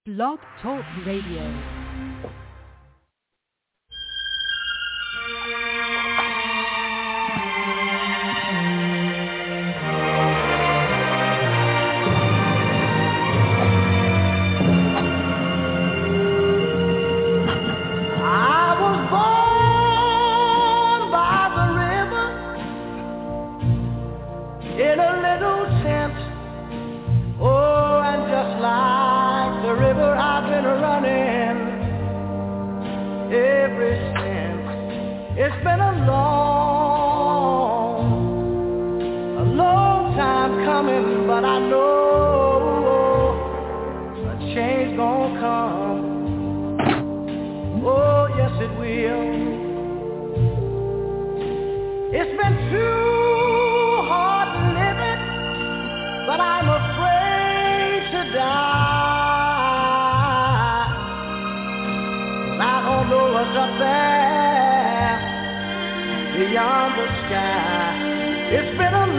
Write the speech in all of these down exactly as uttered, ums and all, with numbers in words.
Blog Talk Radio. It's been a long, a long time coming, but I know a change gonna come. Oh, yes it will. It's been too hard living, but I'm afraid to die. I don't know what's up there beyond the sky. It's been a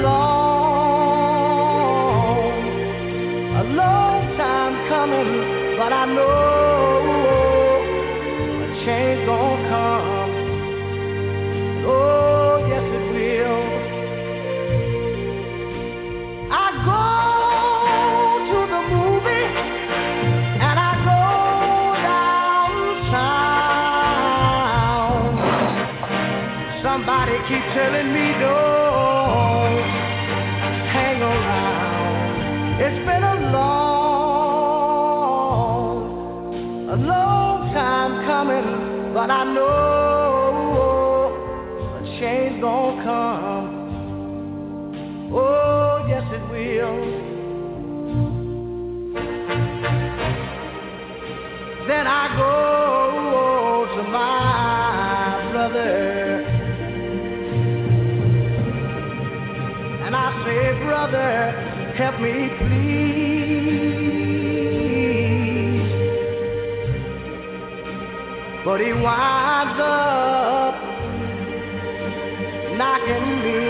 long, a long time coming, but I know a change gonna come. Oh, yes it will. I go to the movie and I go downtown. Somebody keep telling me don't hang around. It's been a long, a long time coming, but I know a change gonna come. Oh, yes it will. Then I go to my brother and I say, brother, help me please. But he winds up knocking me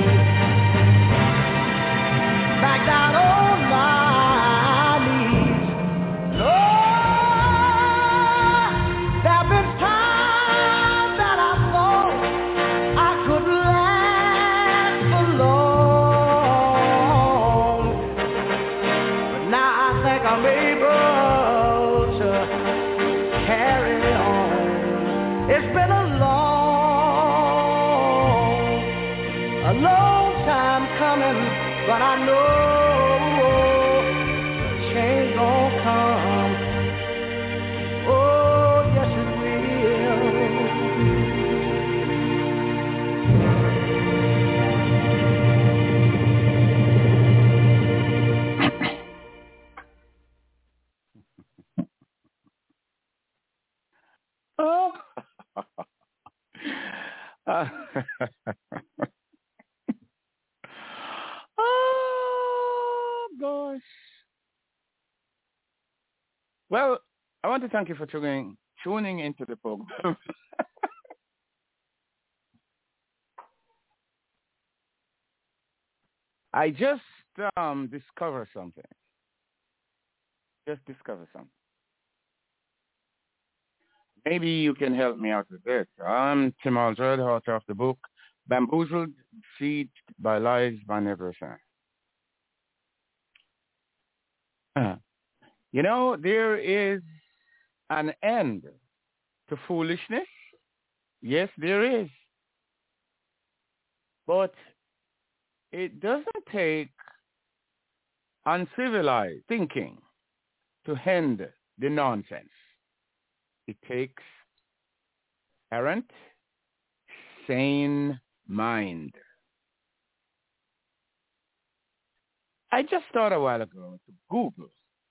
back down on my knees. Lord, there have been times that I thought I could last alone. I'm able to carry on. It's been a long, a long time coming, but I know a change gonna come. Oh, yes it Oh, uh, oh gosh. Well, I want to thank you for tuning tuning into the program. I just um, discovered something. Just discovered something. Maybe you can help me out with this. I'm Tim Aldred, author of the book Bamboozled, Deceived by Lies by Everything. Uh, you know, there is an end to foolishness. Yes, there is. But it doesn't take uncivilized thinking to end the nonsense. It takes errant, sane mind. I just thought a while ago to Google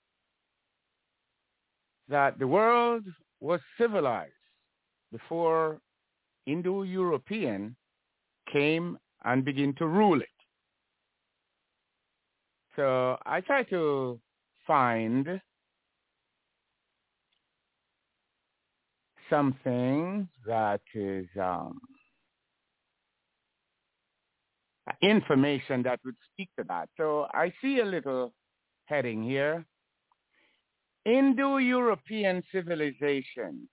that the world was civilized before Indo-European came and began to rule it. So I try to find something that is um, information that would speak to that. So I see a little heading here. Indo-European civilizations,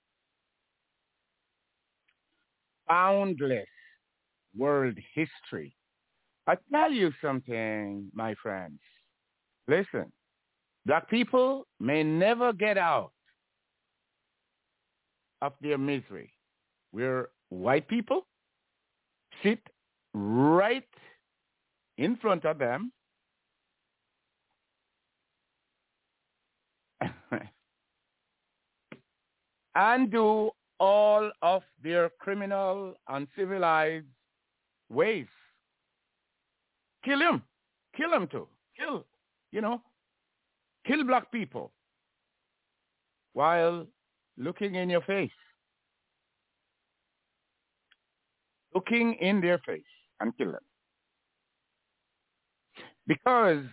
boundless world history. I tell you something, my friends. Listen, black people may never get out of their misery. Where white people sit right in front of them and do all of their criminal, uncivilized ways. Kill him. Kill him too. Kill, you know, kill black people while looking in your face. Looking in their face and kill them. Because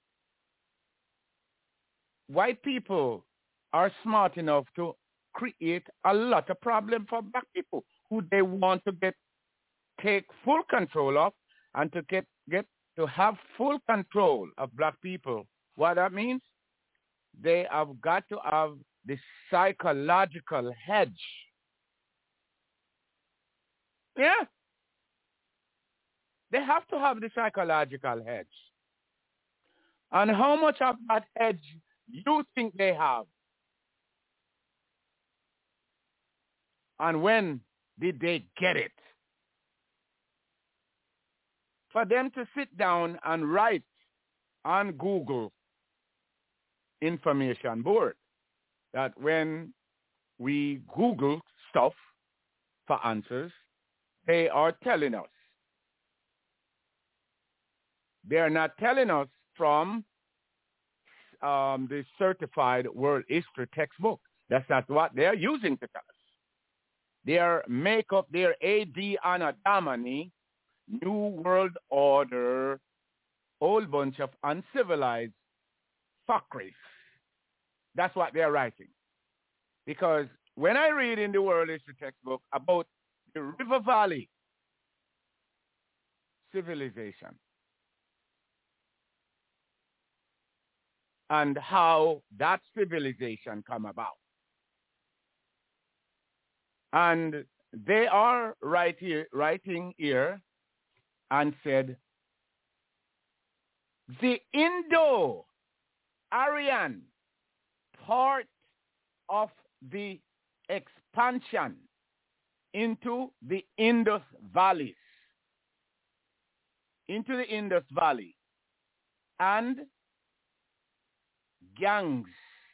white people are smart enough to create a lot of problems for black people who they want to get take full control of and to get, get to have full control of black people. What that means? They have got to have the psychological hedge. Yeah. They have to have the psychological hedge. And how much of that hedge you think they have? And when did they get it? For them to sit down and write on Google information board that when we Google stuff for answers, they are telling us. They are not telling us from um, the certified world history textbook. That's not what they're using to tell us. They are make up their A D Anno Domini, New World Order, whole bunch of uncivilized fuckeries. That's what they're writing. Because when I read in the world history textbook about the River Valley civilization and how that civilization come about, and they are right here, writing here and said, the Indo-Aryan part of the expansion into the Indus valleys, into the Indus Valley, and gangs.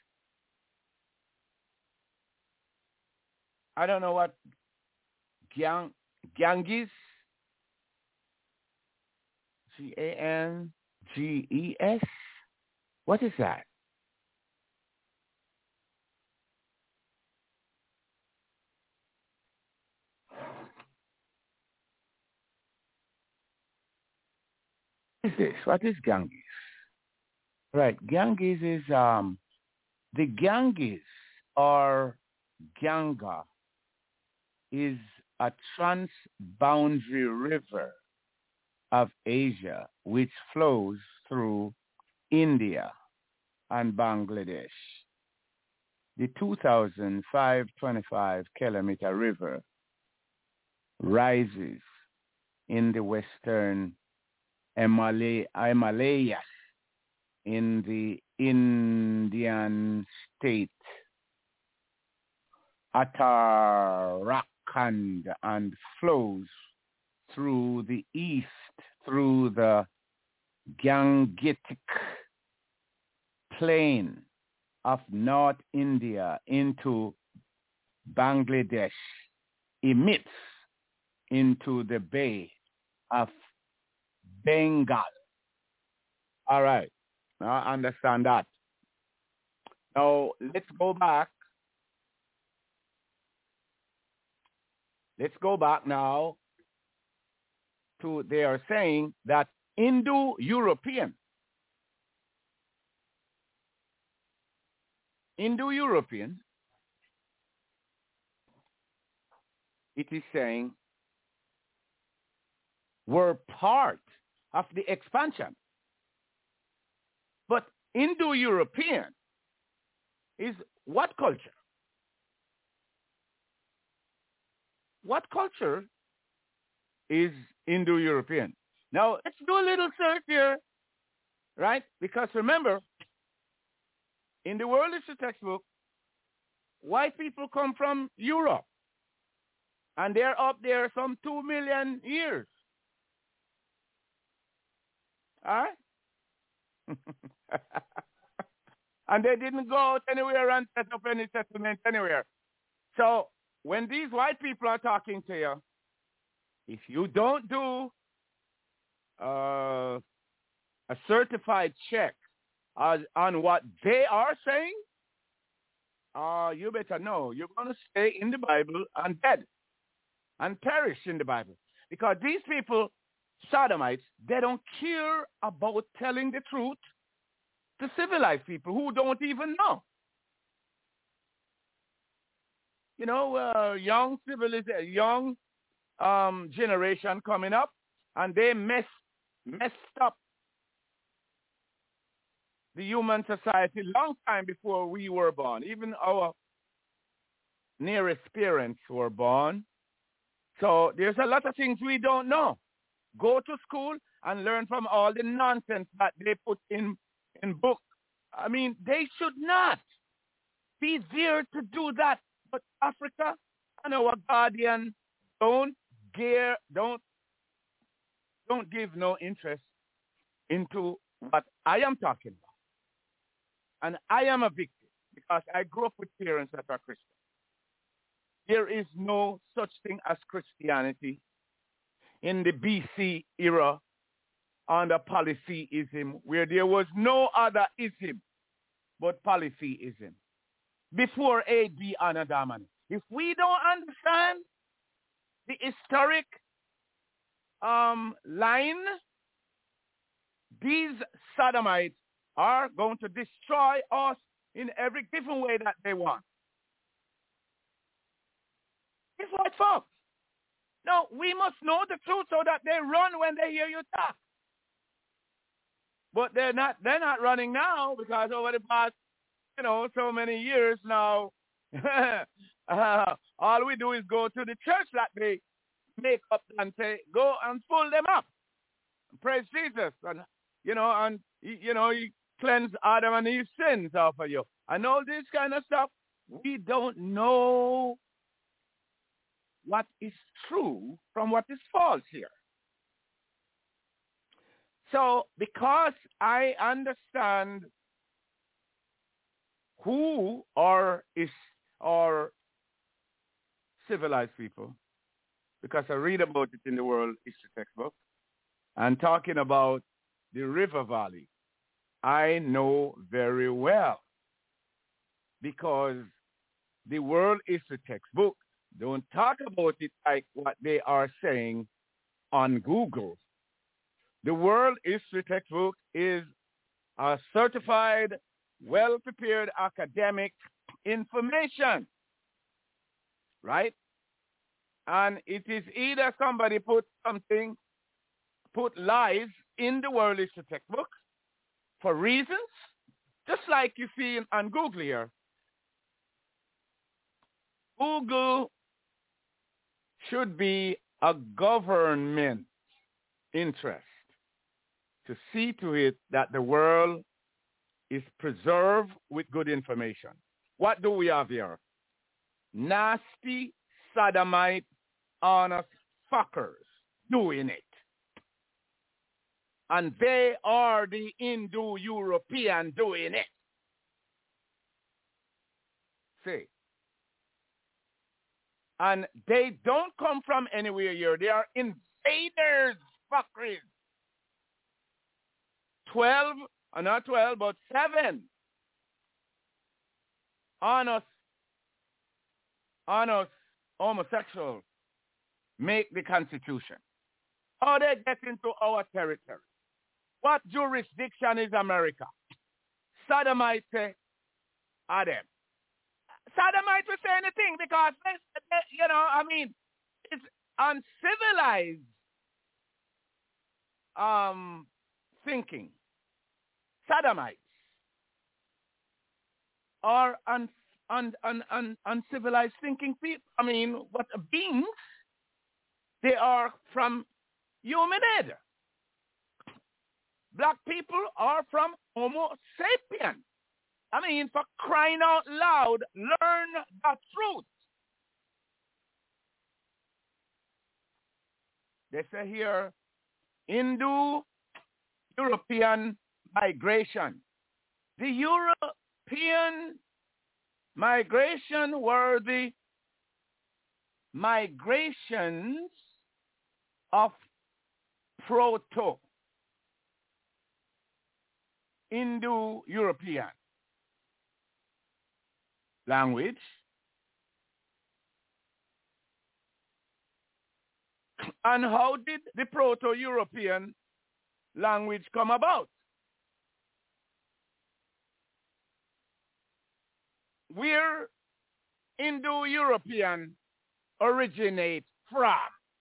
I don't know what gang, Ganges, G A N G E S. What is that? What is this? What is Ganges? Right, Ganges is um the Ganges or Ganga is a transboundary river of Asia which flows through India and Bangladesh. The two thousand five hundred twenty-five kilometer river rises in the western Himalay- Himalayas in the Indian state Uttarakhand and flows through the east through the Gangetic plain of North India into Bangladesh, emits into the Bay of Bengal. All right, now I understand that. Now let's go back. Let's go back now to, they are saying that Indo-European, Indo-European, it is saying, were part of the expansion. But Indo-European is what culture? What culture is Indo-European? Now, let's do a little search here, right? Because remember, in the World History textbook, white people come from Europe, and they're up there some two million years. All right? And they didn't go out anywhere and set up any settlement anywhere. So when these white people are talking to you, if you don't do uh, a certified check uh, on what they are saying, uh, you better know you're going to stay in the Bible and dead and perish in the Bible. Because these people, Sodomites, they don't care about telling the truth to civilized people who don't even know. You know, uh, young civilization, young um, generation coming up, and they mess, messed up the human society long time before we were born. Even our nearest parents were born. So there's a lot of things we don't know. Go to school and learn from all the nonsense that they put in, in books. I mean, they should not be there to do that. But Africa and our guardian don't care, don't, don't give no interest into what I am talking about. And I am a victim because I grew up with parents that are Christian. There is no such thing as Christianity in the B C era under polytheism, where there was no other ism but polytheism before A D Anno Domini. If we don't understand the historic um, line, these Sodomites are going to destroy us in every different way that they want. It's white folks. No, we must know the truth so that they run when they hear you talk. But they're not they're not running now because over the past, you know, so many years now, uh, all we do is go to the church that they make up and say, go and pull them up. Praise Jesus. And, you know, and, you know, you cleanse Adam and Eve's sins off of you. And all this kind of stuff, we don't know what is true from what is false here. So because I understand who are is are civilized people, because I read about it in the World History textbook, and talking about the River Valley, I know very well, because the World History textbook don't talk about it like what they are saying on Google. The World History textbook is a certified, well-prepared academic information, right? And it is either somebody put something, put lies in the World History textbook for reasons, just like you see on Google here. Google should be a government interest to see to it that the world is preserved with good information. What do we have here? Nasty, sodomite, honest fuckers doing it. And they are the Indo-European doing it. See? And they don't come from anywhere here. They are invaders, fuckers. Twelve, uh, not twelve, but seven. Honest, honest homosexuals make the Constitution. How they get into our territory? What jurisdiction is America? Sodomites are them. Sodomites will say anything because, they, they, you know, I mean, it's uncivilized um, thinking. Sodomites. are un, un, un, un, uncivilized thinking people. I mean, what beings? They are from hominid. Black people are from Homo sapien. I mean, for crying out loud, learn the truth. They say here, Indo-European migration. The European migration were the migrations of Proto-Indo-European language. And how did the Proto-European language come about? Where Indo-European originate from?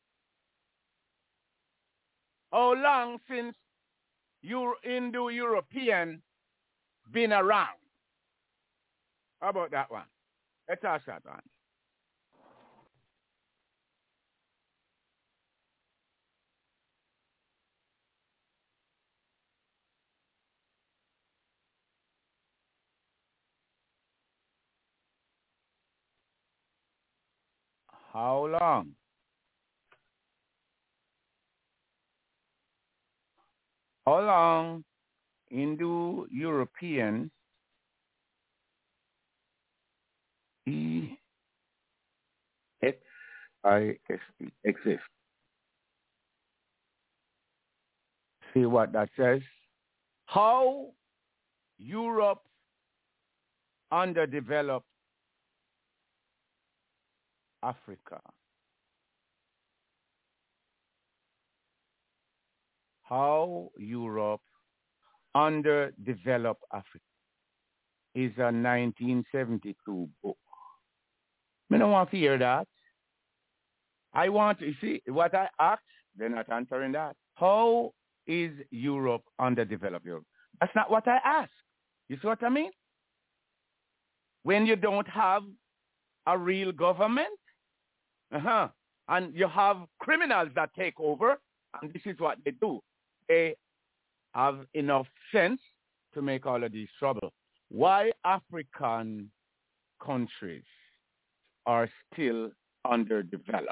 How long since Euro- Indo-European been around? How about that one? Let's ask that one. How long? How long Indo-European E X I S T exist? See what that says? How Europe underdeveloped Africa. How Europe underdeveloped Africa is a nineteen seventy-two book. I don't want to hear that. I want to see what I asked. They're not answering that. How is Europe underdeveloped? Europe? That's not what I asked. You see what I mean? When you don't have a real government, uh-huh, and you have criminals that take over, and this is what they do. They have enough sense to make all of these trouble. Why African countries are still underdeveloped?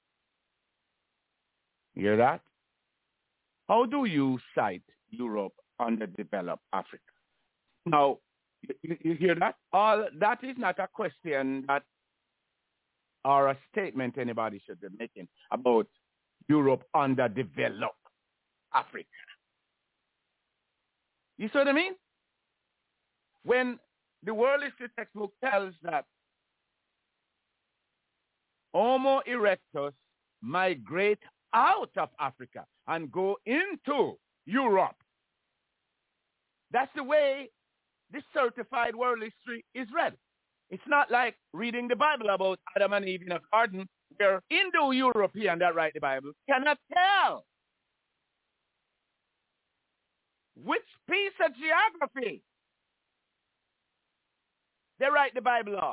You hear that? How do you cite Europe underdeveloped Africa? Now, you, you hear that? All that is not a question that or a statement anybody should be making about Europe underdeveloped Africa. You see what I mean? When the World History textbook tells that Homo erectus migrate out of Africa and go into Europe, that's the way this certified world history is read. It's not like reading the Bible about Adam and Eve in a garden where Indo-European that write the Bible cannot tell which piece of geography they write the Bible off.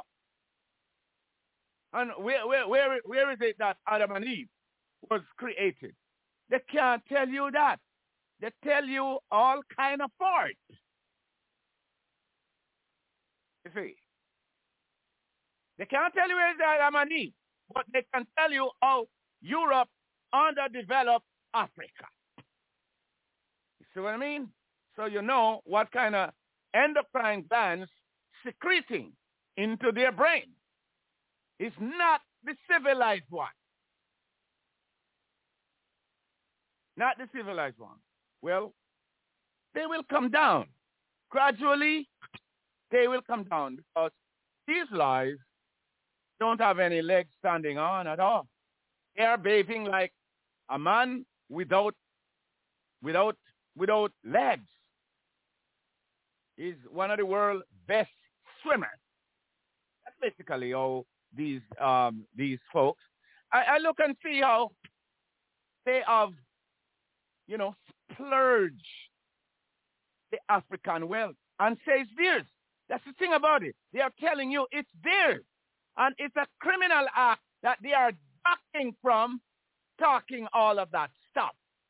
And where, where, where, where is it that Adam and Eve was created? They can't tell you that. They tell you all kind of parts. You see? They can't tell you where is Adam and Eve, but they can tell you how Europe underdeveloped Africa. You see what I mean? So you know what kind of endocrine glands secreting into their brain. It's not the civilized one. Not the civilized one. Well, they will come down. Gradually, they will come down because these lies don't have any legs standing on at all. They are behaving like a man without, without, without legs. He's one of the world's best swimmers. That's basically how these um, these folks. I, I look and see how they have, you know, splurged the African wealth and say it's theirs. That's the thing about it. They are telling you it's theirs. And it's a criminal act that they are ducking from talking all of that stuff.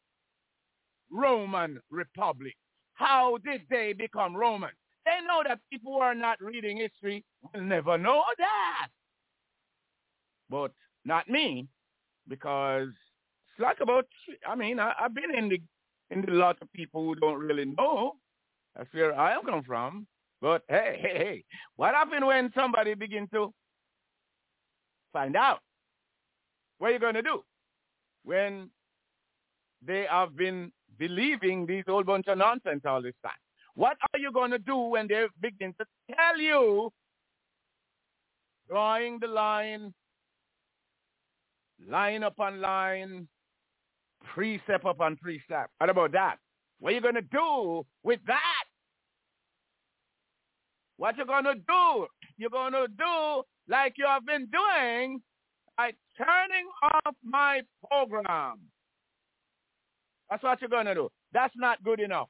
Roman Republic. How did they become Roman? They know that people who are not reading history will never know that. But not me, because it's like about, I mean, I, I've been in the in the lot of people who don't really know. That's where I come from. But hey, hey, hey, what happened when somebody begin to find out? What are you going to do when they have been believing these whole bunch of nonsense all this time? What are you going to do when they begin to tell you, drawing the line, line upon line, precept upon precept? What about that? What are you going to do with that? What you going to do? You're going to do like you have been doing by turning off my program. That's what you're going to do. That's not good enough.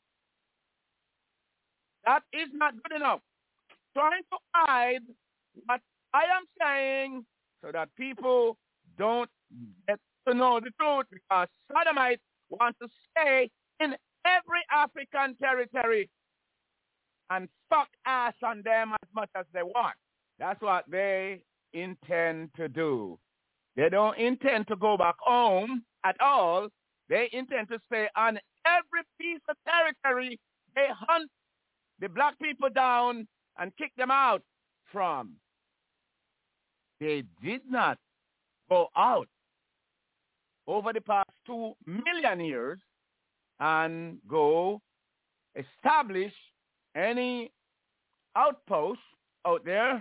That is not good enough. Trying to hide what I am saying so that people don't get to know the truth, because Sodomites want to stay in every African territory and fuck ass on them as much as they want. That's what they intend to do. They don't intend to go back home at all. They intend to stay on every piece of territory they hunt the black people down and kick them out from. They did not go out over the past two million years and go establish any outposts out there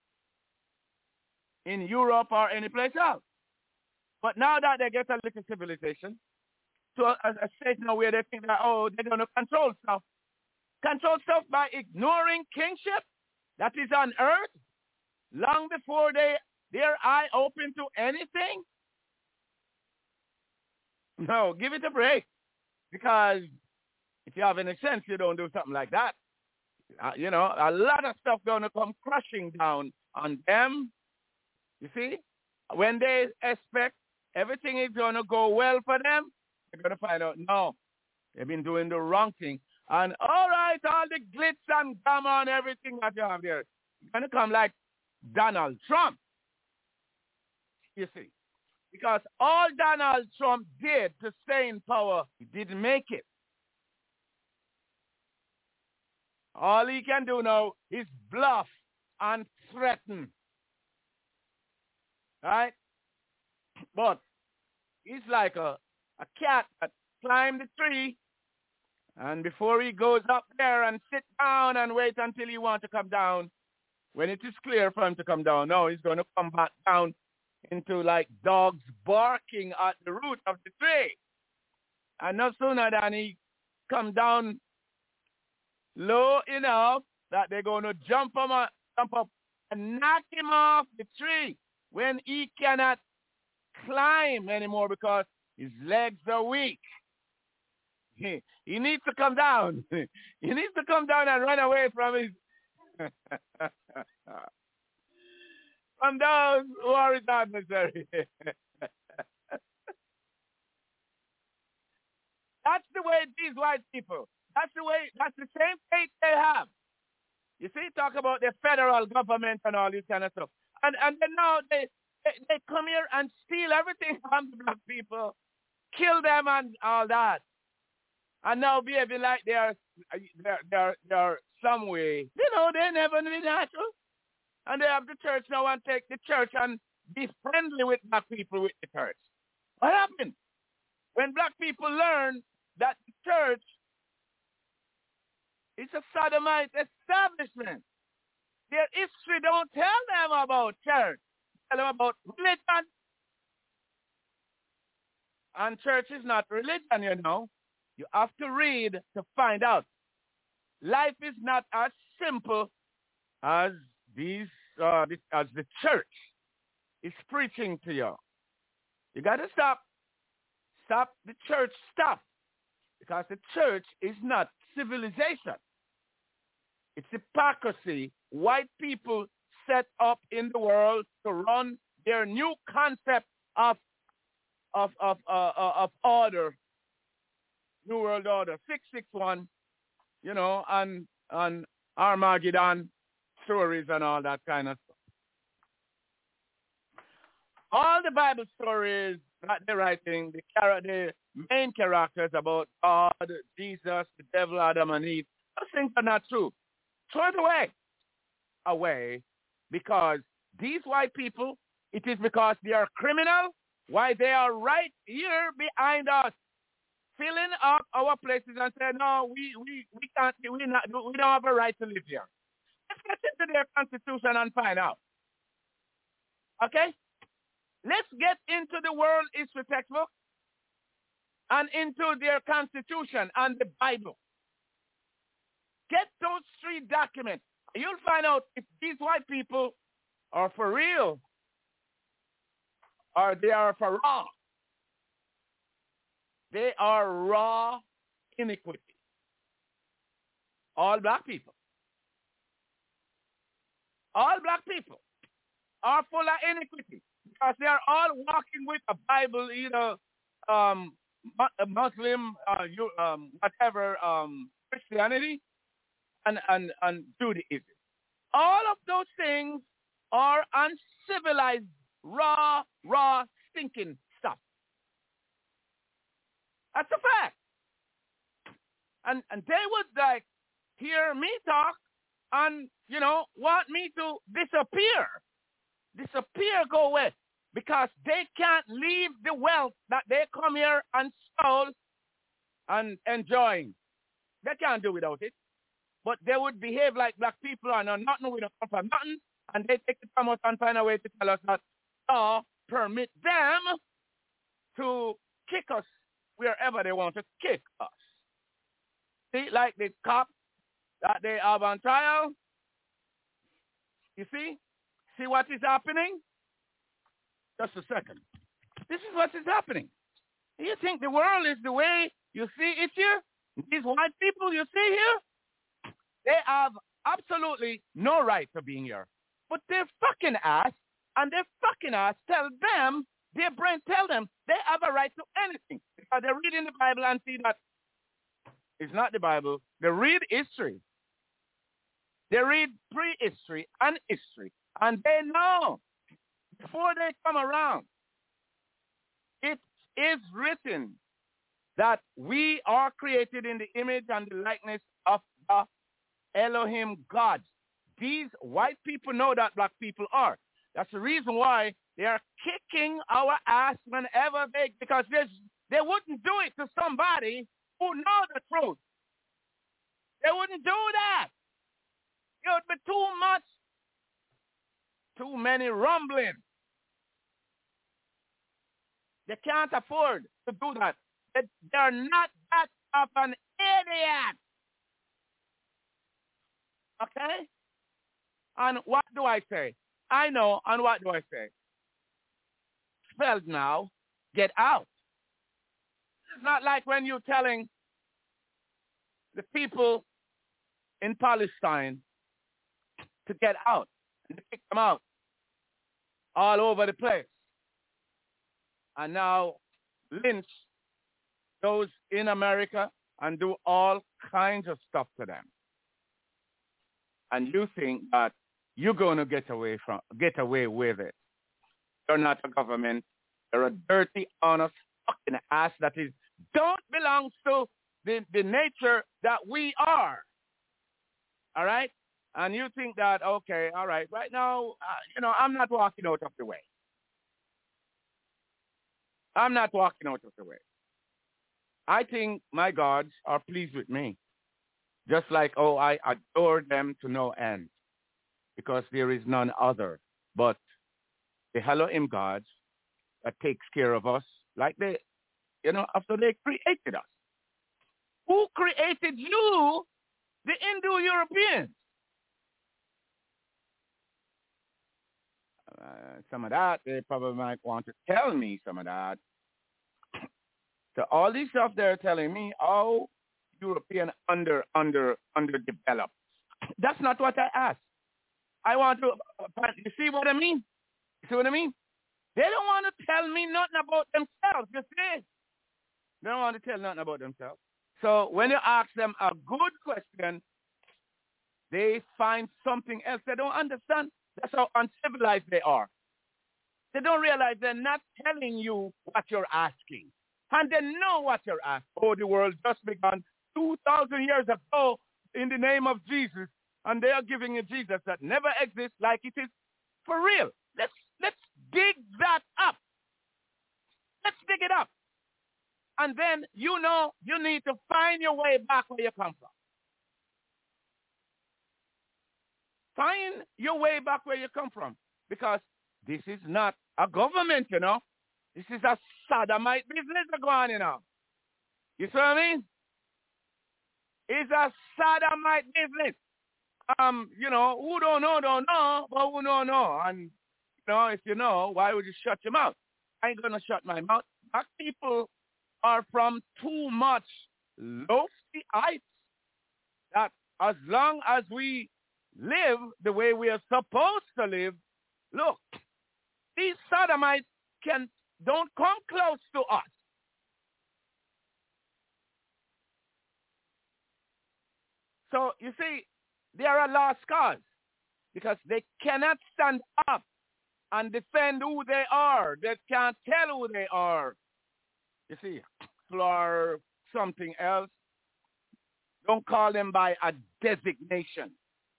in Europe or any place else. But now that they get a little civilization, to a, a stage now where they think that, oh, they're going to control stuff. Control stuff by ignoring kingship that is on earth long before they their eye open to anything? No, give it a break. Because if you have any sense, you don't do something like that. Uh, you know, a lot of stuff going to come crashing down on them. You see? When they expect everything is going to go well for them, they're going to find out, no, they've been doing the wrong thing. And all right, all the glitz and glamour and everything that you have there, it's going to come like Donald Trump. You see? Because all Donald Trump did to stay in power, he didn't make it. All he can do now is bluff and threaten. Right? But he's like a, a cat that climbed the tree, and before he goes up there and sit down and wait until he wants to come down, when it is clear for him to come down, no, he's going to come back down into like dogs barking at the root of the tree. And no sooner than he come down low enough that they're going to jump, him up, jump up and knock him off the tree when he cannot climb anymore because his legs are weak. He, he needs to come down. He needs to come down and run away from his from those who are his adversary. That's the way these white people, that's the way, that's the same fate they have. You see, talk about the federal government and all this kind of stuff. And and then now they, they, they come here and steal everything from the black people, kill them and all that. And now behaving like they're, they're, they're, they're some way. You know, they never been natural. And they have the church now and take the church and be friendly with black people with the church. What happened? When black people learn that the church is a sodomite establishment, their history don't tell them about church. Tell them about religion. And church is not religion, you know. You have to read to find out. Life is not as simple as these, uh, this, as the church is preaching to you. You got to stop, stop the church stuff, because the church is not civilization. It's hypocrisy. White people set up in the world to run their new concept of of of uh, uh, of order, New World Order, six six one, you know, and and Armageddon stories and all that kind of stuff. All the Bible stories that they're writing, the, char- the main characters about God, Jesus, the devil, Adam and Eve, those things are not true. Throw it away. Away. Because these white people, it is because they are criminal, why they are right here behind us, filling up our places and saying, no, we, we, we can't, we, not, we don't have a right to live here. Let's get into their constitution and find out. Okay? Let's get into the world history textbook and into their constitution and the Bible. Get those three documents. You'll find out if these white people are for real or they are for raw. They are raw iniquity. All black people. All black people are full of iniquity because they are all walking with a Bible, either um, Muslim, uh, um, whatever, um, Christianity, and, and, and Judaism. All of those things are uncivilized, raw, raw, stinking stuff. That's a fact. And and they would like hear me talk and, you know, want me to disappear. Disappear, go away. Because they can't leave the wealth that they come here and stole and enjoying. They can't do without it. But they would behave like black people and are nothing, we don't come from nothing, and they take it from us and find a way to tell us that law permit them to kick us wherever they want to kick us. See, like the cop that they have on trial. You see? See what is happening? Just a second. This is what is happening. You think the world is the way you see it here? These white people you see here? They have absolutely no right to being here. But their fucking ass and their fucking ass tell them, their brain tell them they have a right to anything. Because they read in the Bible and see that it's not the Bible. They read history. They read prehistory and history. And they know before they come around, it is written that we are created in the image and the likeness of the Elohim God. These white people know that black people are. That's the reason why they are kicking our ass whenever they, because they wouldn't do it to somebody who know the truth. They wouldn't do that. It would be too much, too many rumbling. They can't afford to do that. They, they're not that of an idiot. Okay? And what do I say? I know, and what do I say? Spelled now, get out. It's not like when you're telling the people in Palestine to get out and to kick them out all over the place. And now lynch those in America and do all kinds of stuff to them. And you think that you're going to get away from get away with it. You're not a government. You're a dirty, honest fucking ass that is don't belong to the, the nature that we are. All right? And you think that, okay, all right, right now, uh, you know, I'm not walking out of the way. I'm not walking out of the way. I think my gods are pleased with me. Just like, oh, I adore them to no end. Because there is none other but the Elohim gods that takes care of us like they, you know, after they created us. Who created you, the Indo-Europeans? Uh, some of that, they probably might want to tell me some of that. So all this stuff they're telling me, oh, European under, under, underdeveloped. That's not what I asked. I want to, you see what I mean? You see what I mean? They don't want to tell me nothing about themselves, you see? They don't want to tell nothing about themselves. So when you ask them a good question, they find something else they don't understand. That's how uncivilized they are. They don't realize they're not telling you what you're asking. And they know what you're asking. Oh, the world just began two thousand years ago in the name of Jesus. And they are giving you Jesus that never exists like it is for real. Let's, let's dig that up. Let's dig it up. And then you know you need to find your way back where you come from. Find your way back where you come from. Because this is not a government, you know. This is a sodomite business going on, you know. You see what I mean? It's a sodomite business. Um, you know, who don't know, don't know, but who don't know. And, you know, if you know, why would you shut your mouth? I ain't going to shut my mouth. Black people are from too much lofty heights that as long as we live the way we are supposed to live, look, these sodomites can don't come close to us. So you see, they are a lost cause because they cannot stand up and defend who they are. They can't tell who they are. You see, for something else, don't call them by a designation.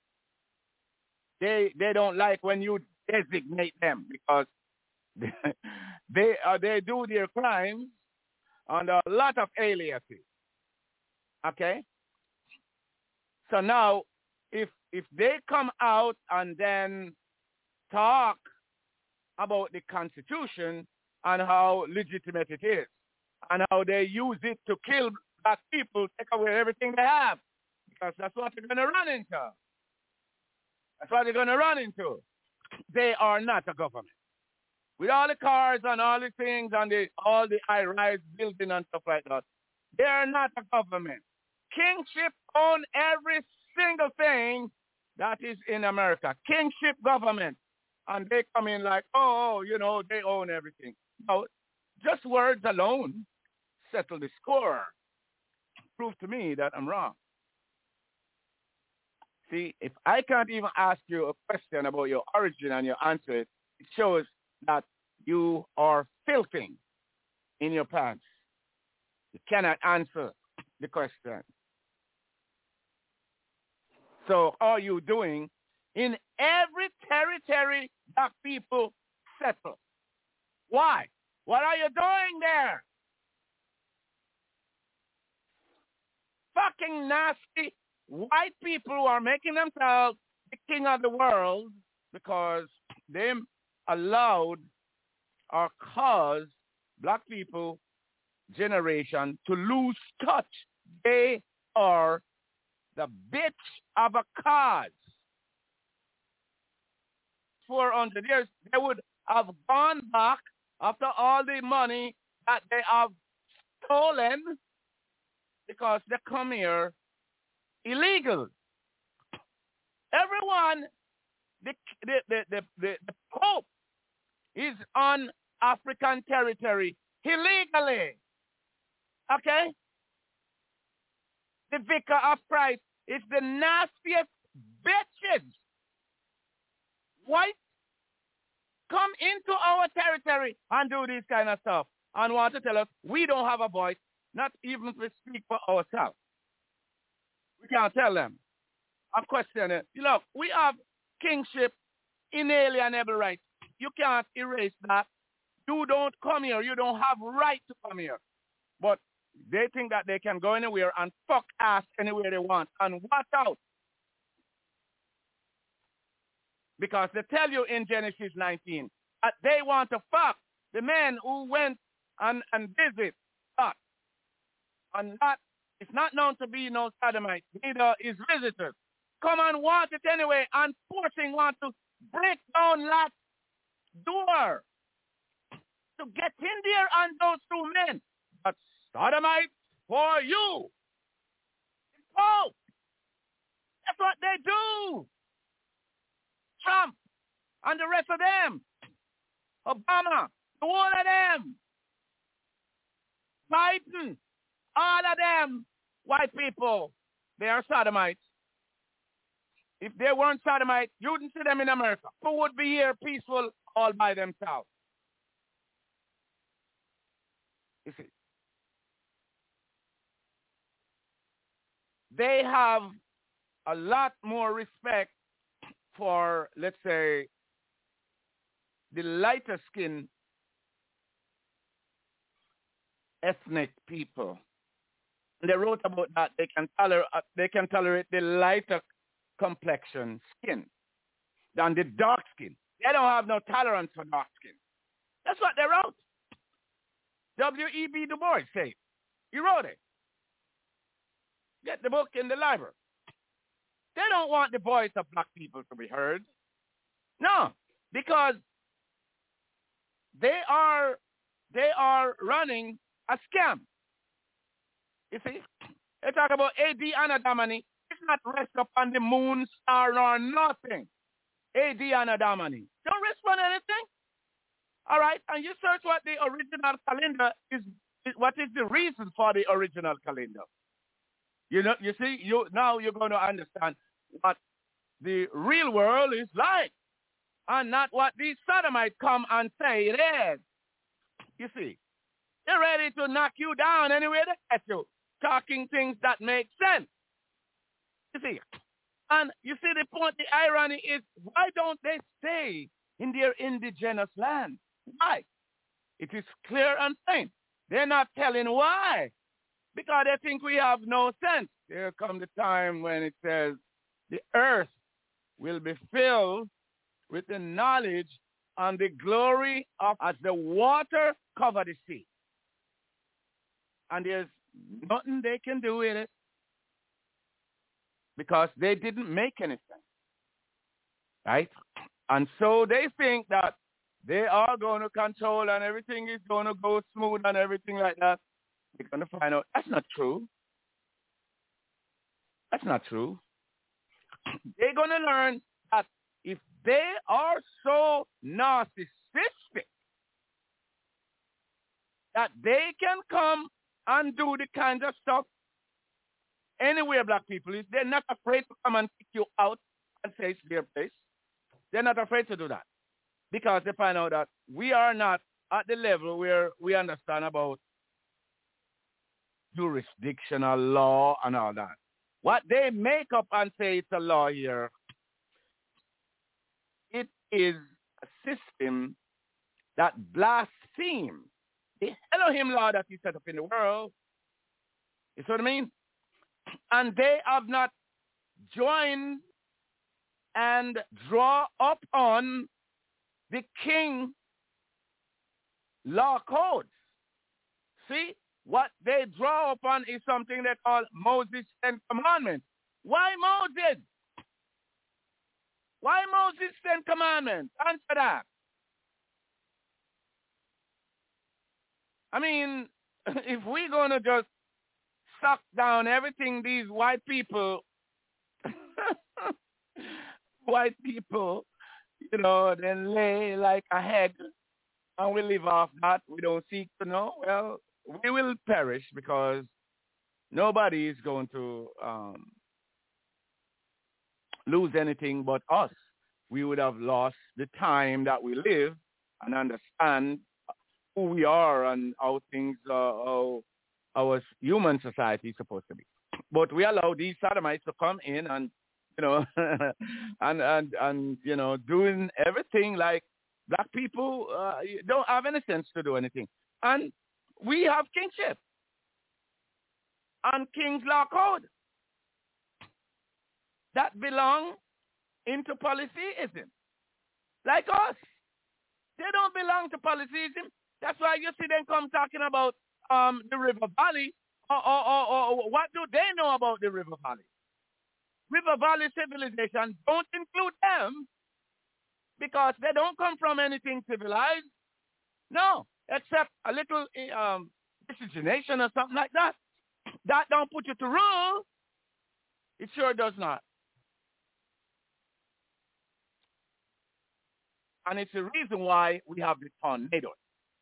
They they don't like when you designate them because they they, uh, they do their crimes under a lot of aliases. Okay? So now, if if they come out and then talk about the Constitution and how legitimate it is, and how they use it to kill black people, take away everything they have, because that's what they're going to run into. That's what they're going to run into. They are not a government. With all the cars and all the things and the, all the high-rise building and stuff like that, they are not a government. Kingship own every single thing that is in America. Kingship government. And they come in like, oh, you know, they own everything. No, just words alone settle the score. Prove to me that I'm wrong. See, if I can't even ask you a question about your origin and you answer it, it shows that you are filthing in your pants. You cannot answer the question. So are you doing in every territory that people settle? Why? What are you doing there? Fucking nasty white people who are making themselves the king of the world because they allowed or caused black people generation to lose touch. They are the bitch of a cause. four hundred years, they would have gone back after all the money that they have stolen because they come here illegal. Everyone, the, the, the, the, the, the Pope is on African territory illegally. Okay? The Vicar of Christ is the nastiest bitches. White come into our territory and do this kind of stuff and want to tell us we don't have a voice, not even to speak for ourselves. We can't tell them. I'm questioning it. Look, we have kingship, inalienable rights. You can't erase that. You don't come here. You don't have right to come here. But they think that they can go anywhere and fuck ass anywhere they want. And watch out. Because they tell you in Genesis nineteen that they want to fuck the men who went and, and visit God. And that is not known to be no sodomite. Neither is visitors. Come and want it anyway and forcing want to break down Lot's door to get in there and those two men. But sodomite for you. Oh, That's what they do. Trump and the rest of them. Obama, the whole of them. Biden, all of them. White people, they are sodomites. If they weren't sodomites, you wouldn't see them in America. Who would be here peaceful all by themselves? You see, they have a lot more respect for, let's say, the lighter skin ethnic people. And they wrote about that. They can tolerate, they can tolerate the lighter complexion skin than the dark skin. They don't have no tolerance for dark skin. That's what they wrote. W E B Du Bois said. He wrote it. Get the book in the library. They don't want the voice of black people to be heard. No, because they are they are running a scam. You see, they talk about A D Anadamani. It's not rest upon the moon, star, nor nothing. A D Anadamani. Don't rest on anything. All right, and you search what the original calendar is, is what is the reason for the original calendar. You know, you see, you now you're going to understand what the real world is like, and not what these sodomites come and say it is. You see, they're ready to knock you down anywhere they get you, talking things that make sense. You see, and you see the point, the irony is, why don't they stay in their indigenous land? Why? It is clear and plain. They're not telling why. Because they think we have no sense. There comes the time when it says the earth will be filled with the knowledge and the glory of as the water cover the sea. And there's nothing they can do with it because they didn't make anything. Right? And so they think that they are going to control and everything is going to go smooth and everything like that. They're going to find out that's not true. That's not true. They're going to learn that if they are so narcissistic that they can come and do the kind of stuff anywhere black people is, they're not afraid to come and kick you out and say it's their place. They're not afraid to do that because they find out that we are not at the level where we understand about jurisdictional law and all that. What they make up and say it's a law here, it is a system that blasphemes the Elohim law that he set up in the world. You see what I mean? And they have not joined and draw up on the king law codes. See? What they draw upon is something they call Moses' Ten Commandments. Why Moses? Why Moses' Ten Commandments? Answer that. I mean, if we're going to just suck down everything these white people, white people, you know, then lay like a head and we live off that, we don't seek to know, well, we will perish because nobody is going to um, lose anything but us. We would have lost the time that we live and understand who we are and how things, uh, how our human society is supposed to be. But we allow these sodomites to come in and, you know, and, and, and, you know, doing everything like black people uh, don't have any sense to do anything. And we have kingship and King's Law Code that belong into polytheism, like us. They don't belong to polytheism. That's why you see them come talking about um, the River Valley. Or, or, or, or what do they know about the River Valley? River Valley civilization don't include them because they don't come from anything civilized. No, except a little um, miscegenation or something like that. That don't put you to rule. It sure does not. And it's the reason why we have the tornadoes.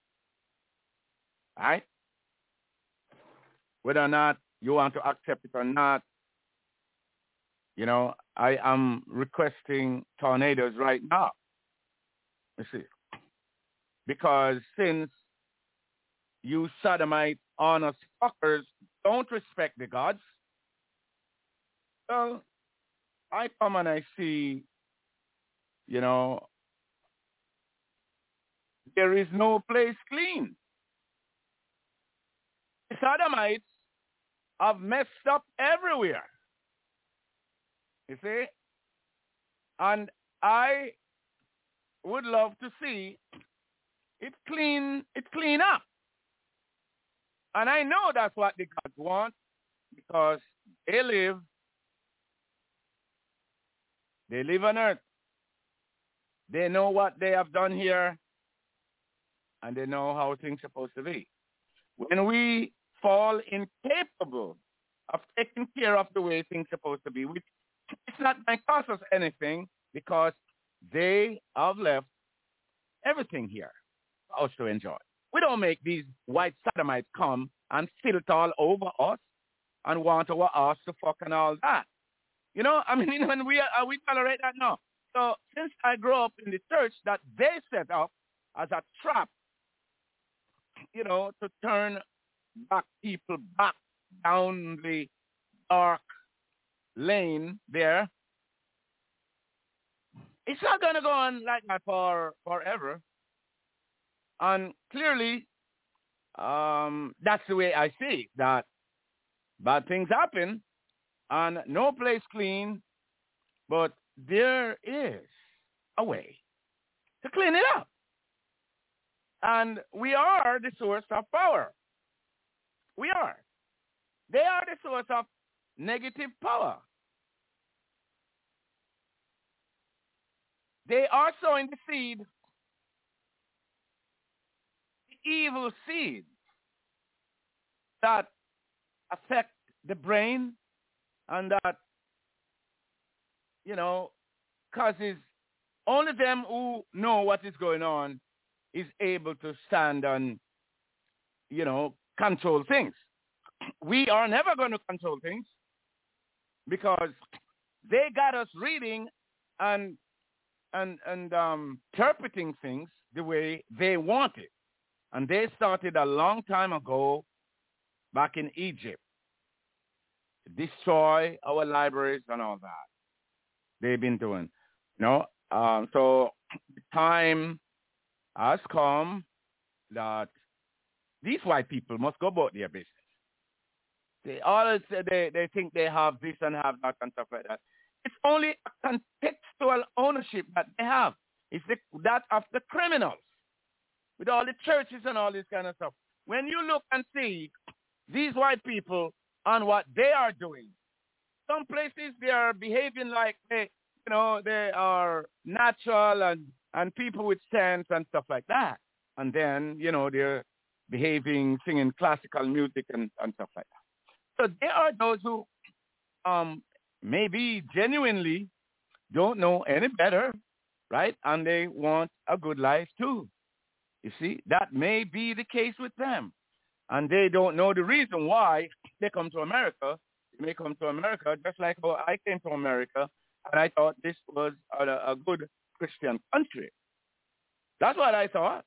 Right? Whether or not you want to accept it or not, you know, I am requesting tornadoes right now. You see, because since you sodomite, honest fuckers don't respect the gods, so I come and I see, you know, there is no place clean. The sodomites have messed up everywhere. You see? And I would love to see it clean, it clean up. And I know that's what the gods want because they live, they live on earth. They know what they have done here and they know how things are supposed to be. When we fall incapable of taking care of the way things are supposed to be, which it's not going to cost us anything because they have left everything here for us to enjoy. We don't make these white sodomites come and filth all over us and want our ass to fuck and all that. You know, I mean, when we uh, we tolerate that now. So since I grew up in the church that they set up as a trap, you know, to turn back people back down the dark lane there, it's not going to go on like that for forever. And clearly, um, that's the way I see it, that bad things happen and no place clean, but there is a way to clean it up. And we are the source of power. We are. They are the source of negative power. They are sowing the seed, the evil seeds that affect the brain and that, you know, causes only them who know what is going on is able to stand and, you know, control things. We are never going to control things because they got us reading and and and um, interpreting things the way they want it. And they started a long time ago back in Egypt to destroy our libraries and all that. They've been doing, you know. Um, so the time has come that these white people must go about their business. They always say they, they think they have this and have that and stuff like that. It's only a contextual ownership that they have. It's the, that of the criminals with all the churches and all this kind of stuff. When you look and see these white people and what they are doing, some places they are behaving like they, you know, they are natural and, and people with sense and stuff like that. And then, you know, they're behaving, singing classical music and, and stuff like that. So there are those who um, maybe genuinely don't know any better, right? And they want a good life too. You see, that may be the case with them. And they don't know the reason why they come to America. They may come to America just like how I came to America, and I thought this was a, a good Christian country. That's what I thought.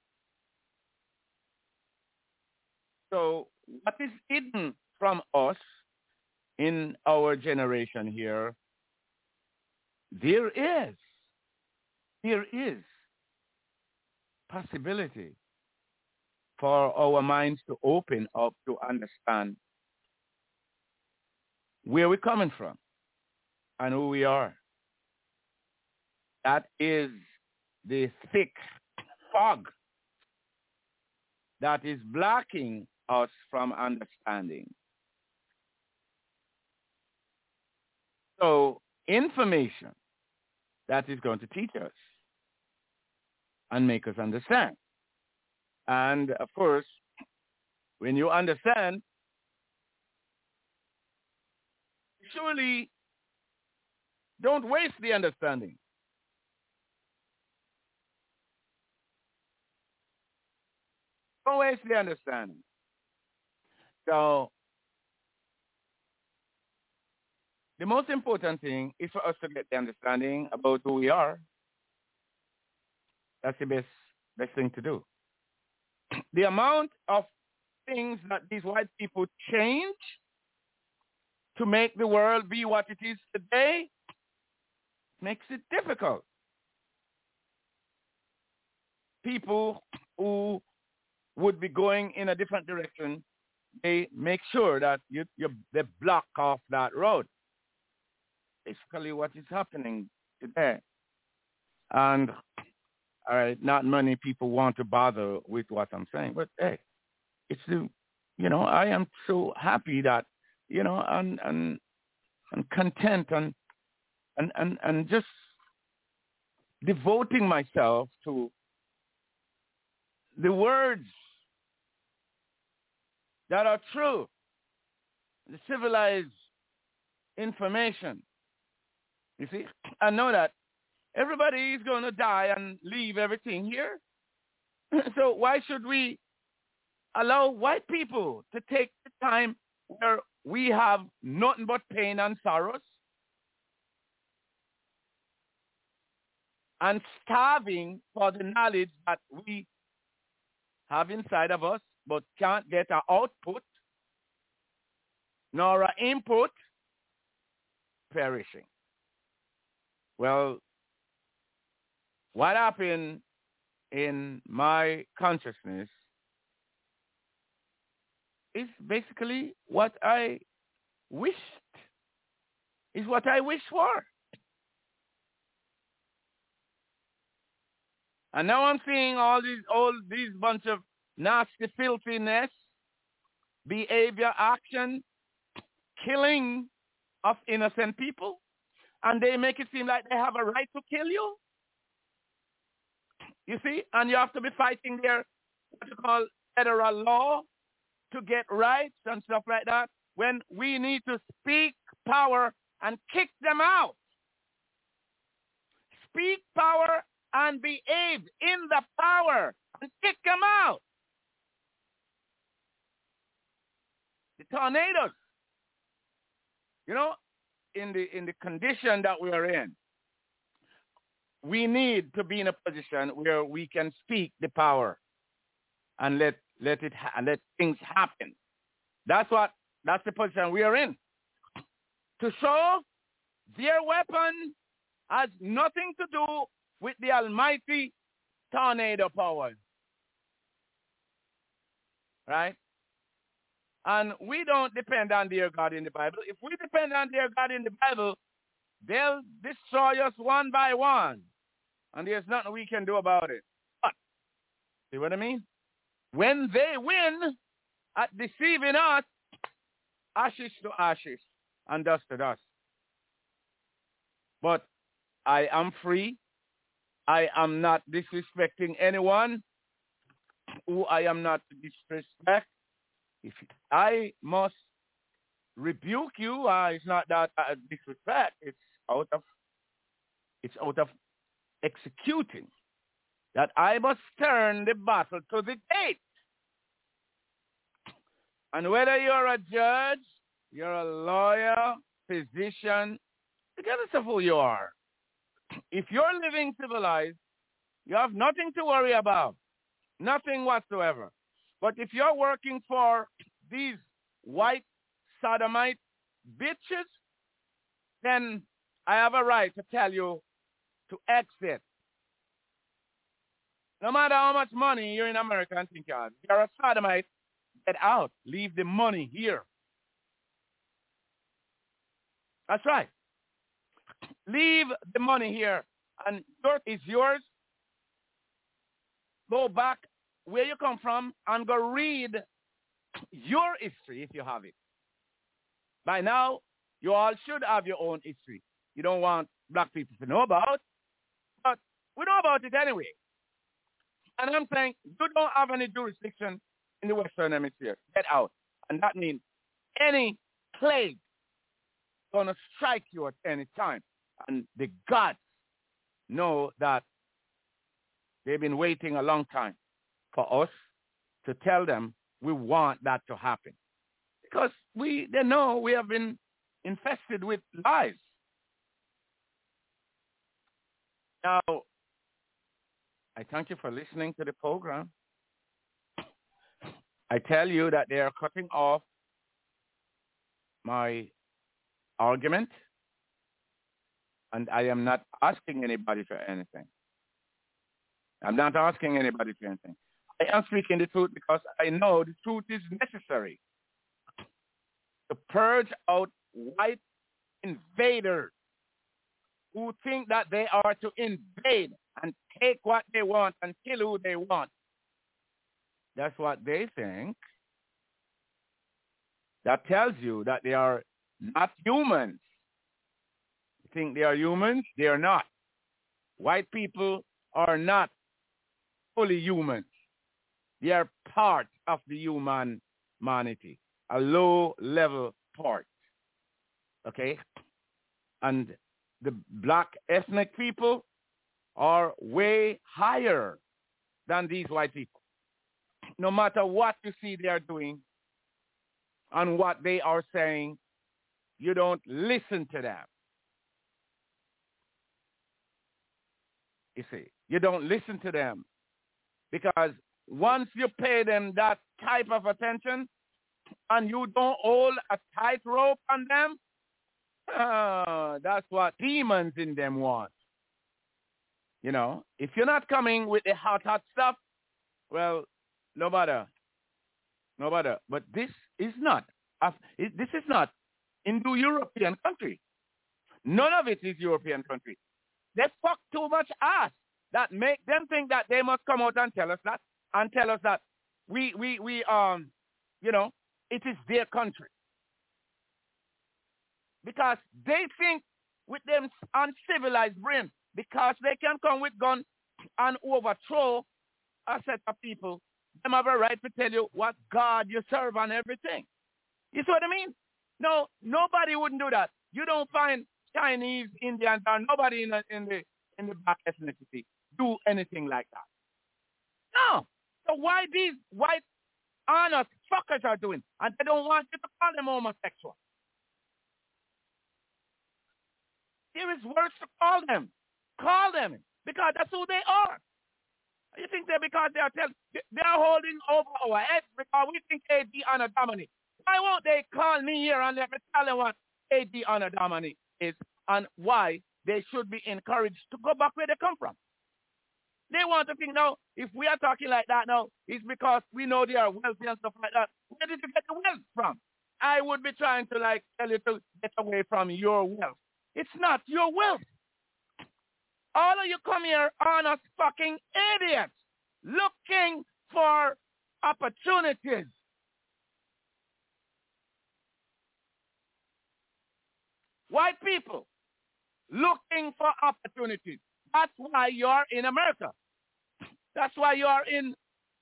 So what is hidden from us in our generation here, there is, there is possibility for our minds to open up to understand where we're coming from and who we are. That is the thick fog that is blocking us from understanding. So information that is going to teach us and make us understand. And of course, when you understand, surely don't waste the understanding. Don't waste the understanding. So the most important thing is for us to get the understanding about who we are. That's the best best thing to do. The amount of things that these white people change to make the world be what it is today makes it difficult. People who would be going in a different direction, they make sure that you, you they block off that road. Basically what is happening today. And all right, not many people want to bother with what I'm saying, but hey, it's the, you know, I am so happy that, you know, and and and content and and and, and just devoting myself to the words that are true, the civilized information. You see, I know that everybody is going to die and leave everything here. So why should we allow white people to take the time where we have nothing but pain and sorrows and starving for the knowledge that we have inside of us but can't get our output nor our input, perishing? Well, what happened in my consciousness is basically what I wished, is what I wish for. And now I'm seeing all these all these bunch of nasty filthiness, behavior, action, killing of innocent people, and they make it seem like they have a right to kill you. You see? And you have to be fighting their, what you call, federal law to get rights and stuff like that, when we need to speak power and kick them out. Speak power and behave in the power and kick them out. The tornadoes, you know, in the in the condition that we are in, we need to be in a position where we can speak the power and let let it ha- let things happen. That's what that's the position we are in. To show their weapon has nothing to do with the almighty tornado power, right? And we don't depend on their God in the Bible. If we depend on their God in the Bible, they'll destroy us one by one. And there's nothing we can do about it. But, see what I mean? When they win at deceiving us, ashes to ashes and dust to dust. But I am free. I am not disrespecting anyone who I am not to disrespect. If I must rebuke you, uh, it's not that uh, disrespect. It's out of it's out of executing that I must turn the battle to the gate. And whether you're a judge, you're a lawyer, physician, regardless of who you are, if you're living civilized, you have nothing to worry about, nothing whatsoever. But if you're working for these white sodomite bitches, then I have a right to tell you to exit. No matter how much money you're in America and think you have, you're a sodomite, get out. Leave the money here. That's right. Leave the money here. And yours is yours. Go back where you come from and go read your history if you have it. By now, you all should have your own history. You don't want black people to know about, but we know about it anyway. And I'm saying you don't have any jurisdiction in the Western Hemisphere. Get out. And that means any plague going to strike you at any time. And the gods know that they've been waiting a long time for us to tell them we want that to happen. Because we, they know we have been infested with lies. Now, I thank you for listening to the program. I tell you that they are cutting off my argument, and I am not asking anybody for anything. I'm not asking anybody for anything. I am speaking the truth because I know the truth is necessary to purge out white invaders who think that they are to invade and take what they want and kill who they want. That's what they think. That tells you that they are not humans. You think they are humans? They are not. White people are not fully humans. They are part of the human humanity, a low-level part. Okay? And the black ethnic people are way higher than these white people. No matter what you see they are doing and what they are saying, you don't listen to them. You see, you don't listen to them because once you pay them that type of attention and you don't hold a tight rope on them, uh, that's what demons in them want. You know, if you're not coming with the hot, hot stuff, well, no matter. No matter. But this is not, this is not Indo-European country. None of it is European country. They fuck too much ass that make them think that they must come out and tell us that, and tell us that we, we, we, um, you know, it is their country. Because they think with them uncivilized brain, because they can come with guns and overthrow a set of people, them have a right to tell you what God you serve and everything. You see what I mean? No, nobody wouldn't do that. You don't find Chinese, Indians, or nobody in the, in the, in the black ethnicity do anything like that. No. So why these white honest fuckers are doing? And they don't want you to call them homosexual. There is words to call them. Call them. Because that's who they are. You think that because they are telling, they are holding over our heads because we think A D Honor Dominic. Why won't they call me here and let me tell them what A D Honor Dominic is and why they should be encouraged to go back where they come from? They want to think now, if we are talking like that now, it's because we know they are wealthy and stuff like that. Where did you get the wealth from? I would be trying to like tell you to get away from your wealth. It's not your wealth. All of you come here on us fucking idiots looking for opportunities. White people looking for opportunities. That's why you're in America. That's why you're in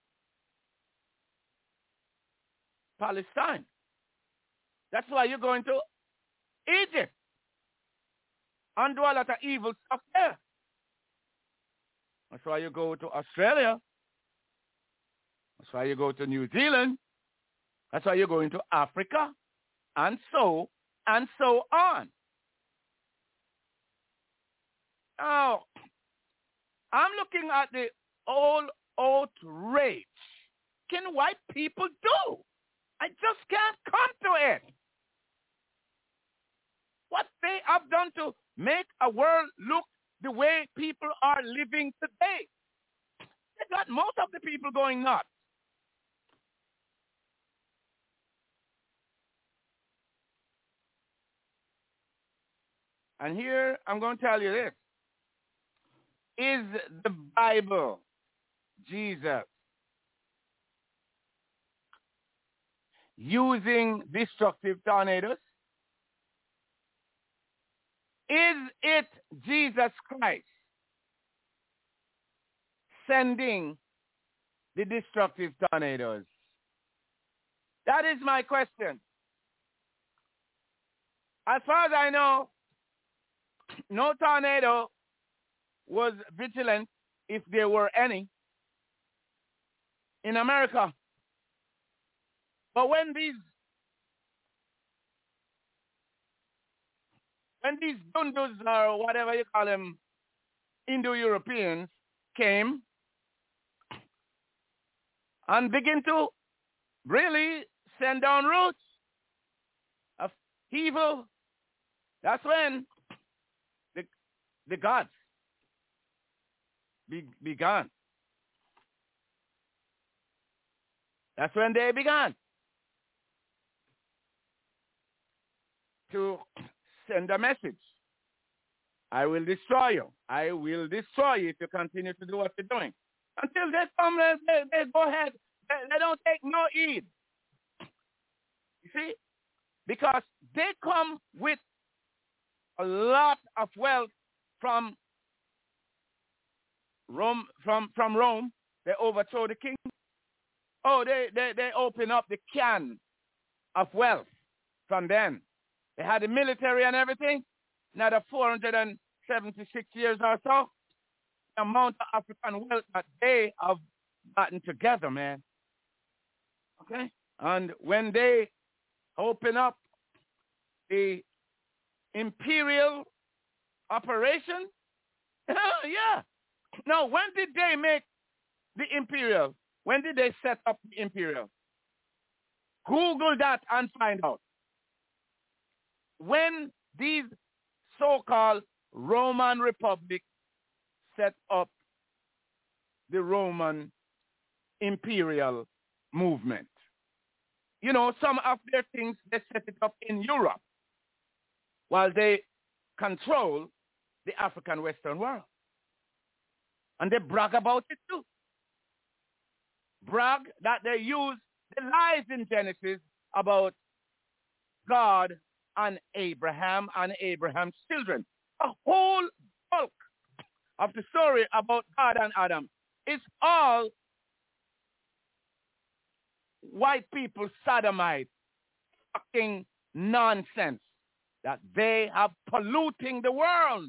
Palestine. That's why you're going to Egypt and do a lot of evil stuff there. That's why you go to Australia. That's why you go to New Zealand. That's why you're going to Africa. And so, and so on. Now, I'm looking at the old outrage. Can white people do? I just can't come to it. What they have done to make a world look the way people are living today. They got most of the people going nuts. And here I'm going to tell you this. Is the Bible Jesus using destructive tornadoes? Is it Jesus Christ sending the destructive tornadoes? That is my question. As far as I know, no tornado was vigilant, if there were any, in America. But when these when these Dundus or whatever you call them, Indo-Europeans came and begin to really send down roots of evil, that's when the the gods be, began. That's when they began to send a message. I will destroy you. I will destroy you if you continue to do what you're doing. Until they come, they, they go ahead. They, they don't take no heed. You see? Because they come with a lot of wealth from Rome. From, from Rome. They overthrow the king. Oh, they, they, they open up the can of wealth from them. They had the military and everything. Another four hundred seventy-six years or so. The amount of African wealth that they have gotten together, man. Okay? And when they open up the imperial operation, yeah. Now, when did they make the imperial? When did they set up the imperial? Google that and find out. When these so-called Roman Republic set up the Roman imperial movement. You know, some of their things, they set it up in Europe while they control the African Western world. And they brag about it too. Brag that they use the lies in Genesis about God and Abraham and Abraham's children. A whole bulk of the story about God and Adam is all white people sodomite fucking nonsense that they are polluting the world.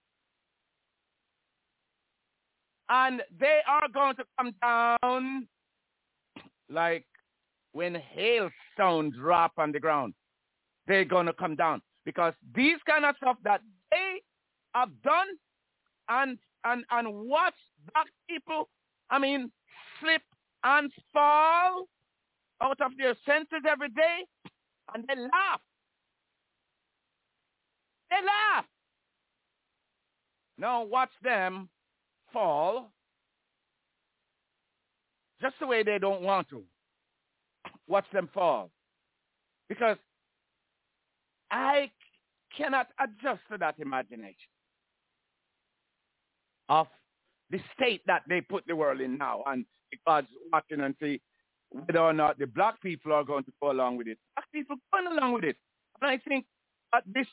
And they are going to come down like when hailstones drop on the ground. They're going to come down because these kind of stuff that they have done and and and watch black people, I mean, slip and fall out of their senses every day, and they laugh. They laugh. Now watch them fall just the way they don't want to. Watch them fall. Because I cannot adjust to that imagination of the state that they put the world in now. And God's watching and see whether or not the black people are going to go along with it. Black people going along with it. And I think at this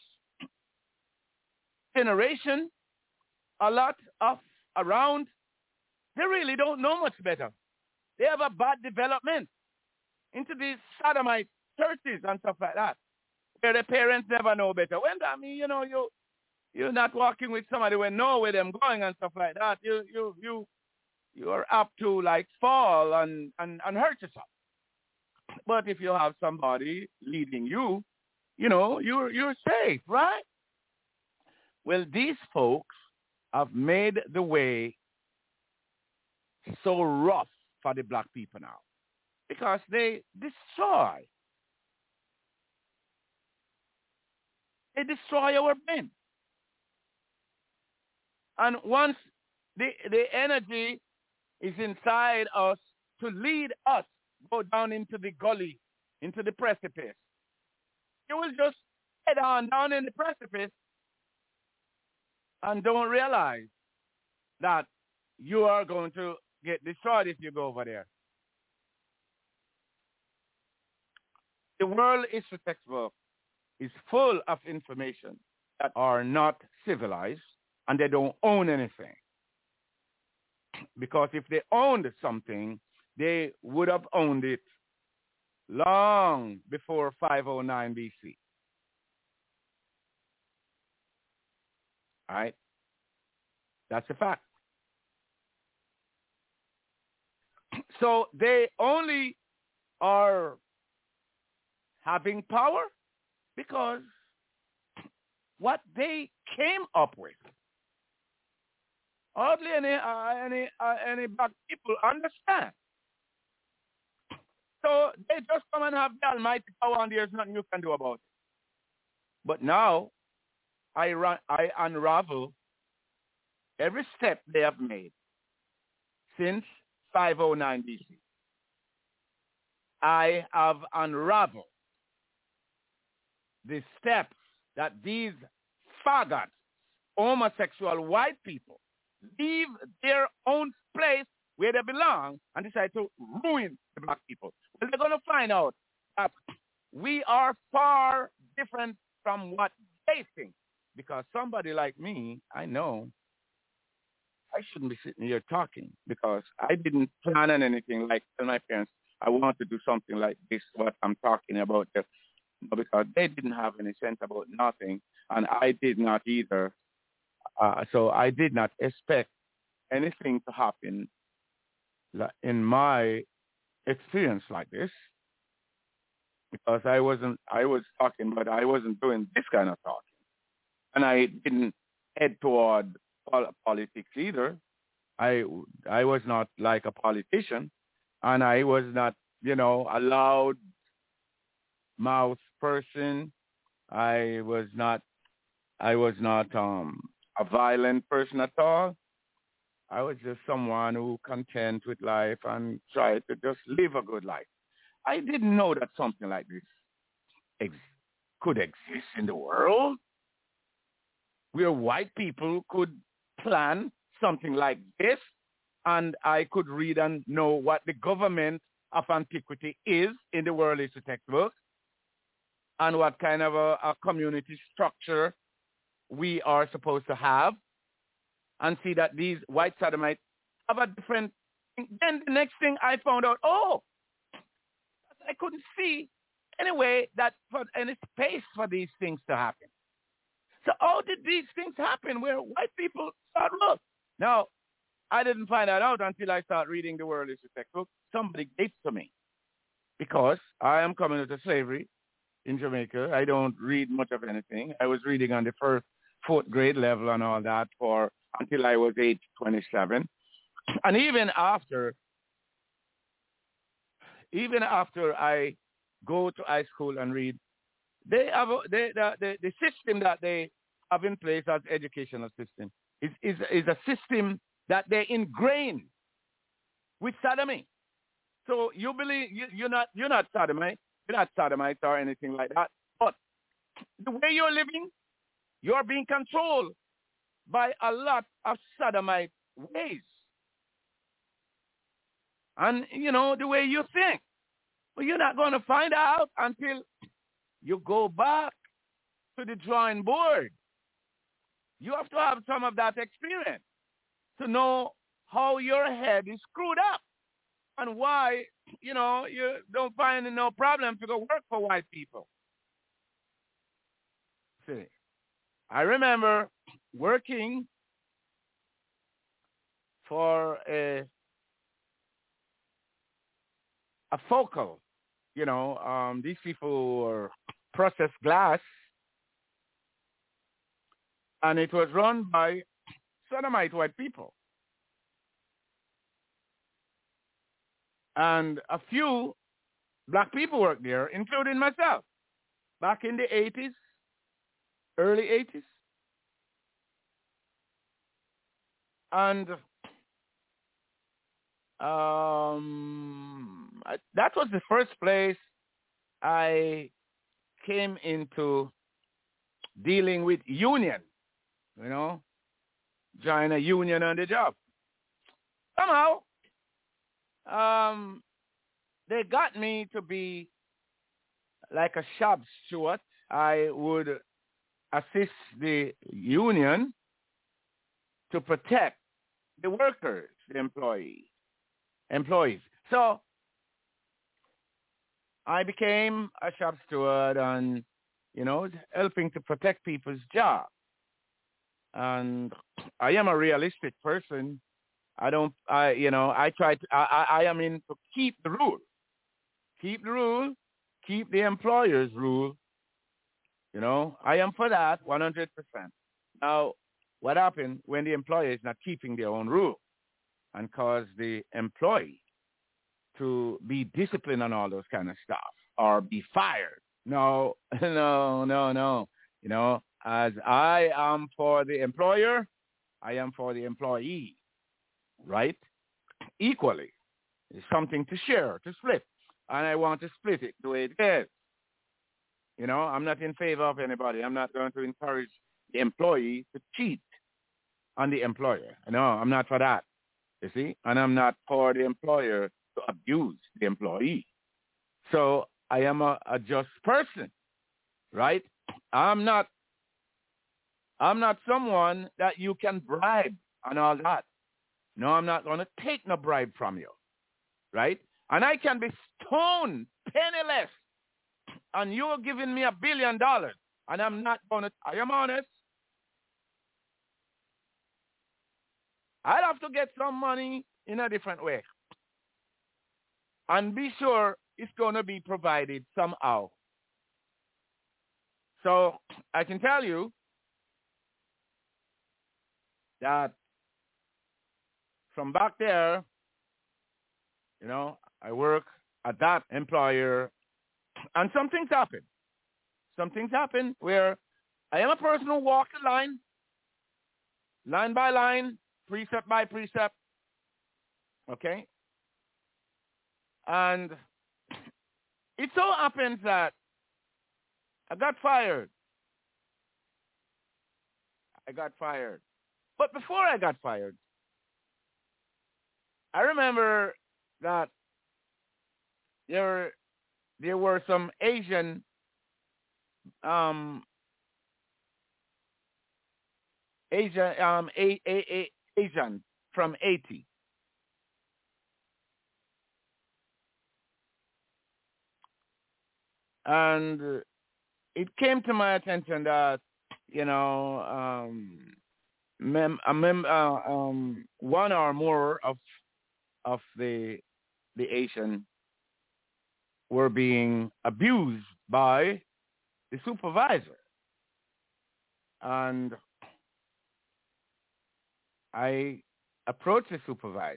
generation, a lot of around, they really don't know much better. They have a bad development into these sodomite churches and stuff like that, where the parents never know better. When I mean, you know, you you're not walking with somebody who know where them going and stuff like that. You you you you are apt to like fall and, and, and hurt yourself. But if you have somebody leading you, you know, you're you're safe, right? Well, these folks have made the way so rough for the black people now because they destroy. They destroy our men. And once the, the energy is inside us to lead us, go down into the gully, into the precipice, you will just head on down in the precipice and don't realize that you are going to get destroyed if you go over there. The world history textbook is full of information that are not civilized and they don't own anything. Because if they owned something, they would have owned it long before five oh nine B C. All right? That's a fact. So they only are having power because what they came up with, hardly any uh, any uh, any black people understand. So they just come and have the almighty power, and there's nothing you can do about it. But now I run, I unravel every step they have made since five oh nine B C. I have unraveled the steps that these faggots, homosexual white people, leave their own place where they belong and decide to ruin the black people. Well, they're going to find out that we are far different from what they think. Because somebody like me, I know I shouldn't be sitting here talking because I didn't plan on anything like tell my parents, I want to do something like this, what I'm talking about, just because they didn't have any sense about nothing, and I did not either. Uh, so I did not expect anything to happen in my experience like this because I wasn't, I was talking, but I wasn't doing this kind of talking. And I didn't head toward pol- politics either. I, I was not like a politician, and I was not, you know, a loud mouth person. I was not, I was not um, a violent person at all. I was just someone who content with life and tried to just live a good life. I didn't know that something like this ex- could exist in the world, where white people could plan something like this, and I could read and know what the government of antiquity is in the world history textbook, and what kind of a, a community structure we are supposed to have, and see that these white sodomites have a different thing. Then the next thing I found out, oh, I couldn't see any way that for any space for these things to happen. So how did these things happen where white people start look? Now, I didn't find that out until I started reading the world history textbook. Somebody gave it to me because I am coming out of slavery in Jamaica. I don't read much of anything. I was reading on the first, fourth grade level and all that for until I was age twenty-seven. And even after, even after I go to high school and read, they have a, they, the, the the system that they have in place as educational system is is is a system that they ingrain with sodomy. So you believe you, you're not you're not sodomite, you're not sodomite or anything like that. But the way you're living, you're being controlled by a lot of sodomite ways. And you know the way you think. But you're not going to find out until you go back to the drawing board. You have to have some of that experience to know how your head is screwed up and why, you know, you don't find no problem to go work for white people. See, I remember working for a, a focal, you know, um, these people were processed glass, and it was run by sodomite white people. And a few black people worked there, including myself, back in the eighties, early eighties. And um, I, that was the first place I came into dealing with union, you know, join a union on the job. Somehow, um, they got me to be like a shop steward. I would assist the union to protect the workers, the employees, employees. So I became a shop steward and, you know, helping to protect people's jobs. And I am a realistic person. I don't, I, you know, I try to, I, I, I am in to keep the rule. Keep the rule keep the employer's rule, you know, I am for that one hundred percent. Now, what happened when the employer is not keeping their own rule and cause the employee to be disciplined on all those kind of stuff or be fired? No, no, no, no. You know, as I am for the employer, I am for the employee, right? Equally. It's something to share, to split. And I want to split it the way it is. You know, I'm not in favor of anybody. I'm not going to encourage the employee to cheat on the employer. No, I'm not for that, you see? And I'm not for the employer to abuse the employee. So I am a, a just person, right? I'm not, I'm not someone that you can bribe and all that. No, I'm not going to take no bribe from you, right? And I can be stoned, penniless, and you're giving me a billion dollars, and I'm not going to, I am honest. I'll have to get some money in a different way. And be sure it's going to be provided somehow. So I can tell you that from back there, you know, I work at that employer, and some things happen. Some things happen where I am a person who walks the line, line by line, precept by precept, okay? And it so happens that I got fired. I got fired. But before I got fired, I remember that there were, there were some Asian um Asian um a, a, a, Asian from Haiti. And it came to my attention that, you know, um, mem- a mem- uh, um, one or more of of the the Asian were being abused by the supervisor, and I approached the supervisor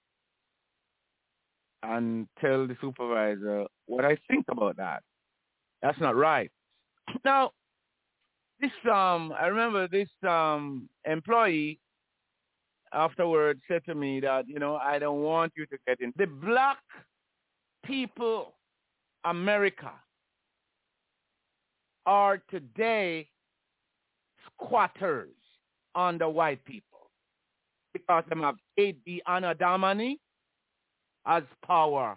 and tell the supervisor what I think about that. That's not right. Now, this um, I remember this um employee afterwards said to me that, you know, I don't want you to get in. The black people, America, are today squatters on the white people because they have A D Anadamani as power.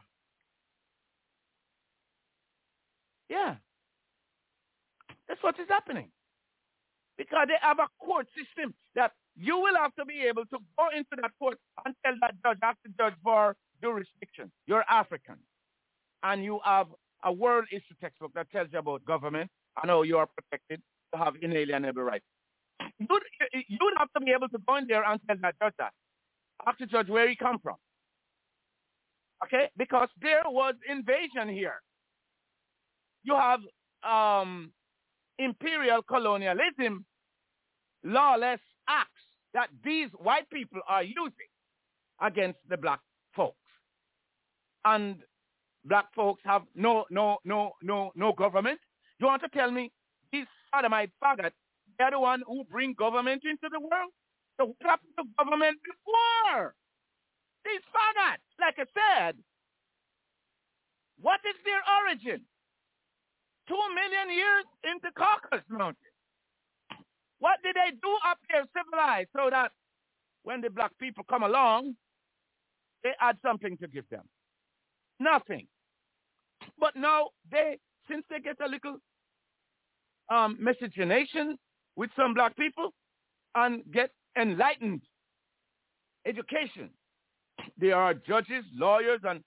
Yeah, that's what is happening. Because they have a court system that you will have to be able to go into that court and tell that judge, ask the judge for jurisdiction. You're African. And you have a world history textbook that tells you about government and how you are protected to have inalienable rights. You'd, you'd have to be able to go in there and tell that judge that. Ask the judge where he come from. Okay? Because there was invasion here. You have um, imperial colonialism, lawless acts that these white people are using against the black folks. And black folks have no, no, no, no, no government. You want to tell me these sodomite faggots, they're the one who bring government into the world? So what happened to government before? These faggots, like I said, what is their origin? Two million years into Caucasus Mountain. What did they do up there civilized so that when the black people come along, they had something to give them? Nothing. But now they, since they get a little um, miscegenation with some black people and get enlightened education, they are judges, lawyers, and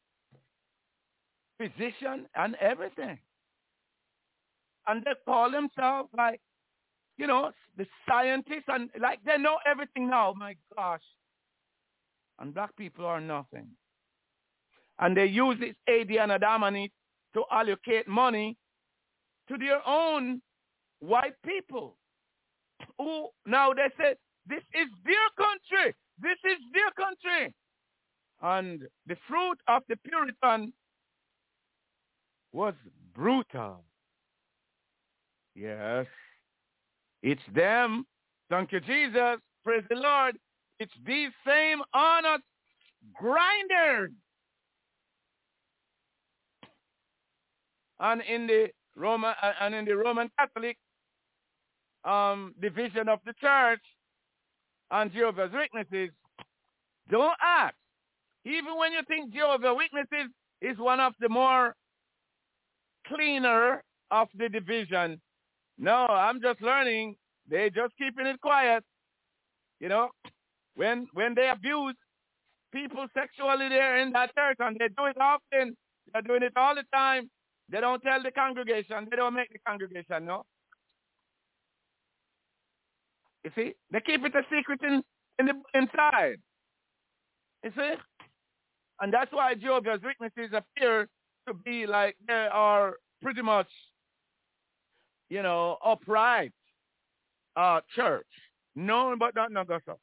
physicians and everything. And they call themselves like, you know, the scientists, and like they know everything now. My gosh. And black people are nothing. And they use this A D and Adamani to allocate money to their own white people who now they say, this is their country. This is their country. And the fruit of the Puritan was brutal. Yes. It's them. Thank you, Jesus. Praise the Lord. It's these same honest grinders. And in the Roman uh, and in the Roman Catholic um, division of the church and Jehovah's Witnesses, don't ask. Even when you think Jehovah's Witnesses is one of the more cleaner of the division, no, I'm just learning. They just keeping it quiet. You know, when when they abuse people sexually there in that church, and they do it often, they're doing it all the time. They don't tell the congregation. They don't make the congregation know. You see, they keep it a secret in, in the inside. You see, and that's why Jehovah's Witnesses appear to be like they are pretty much, you know, upright uh, church. No, but not no go so.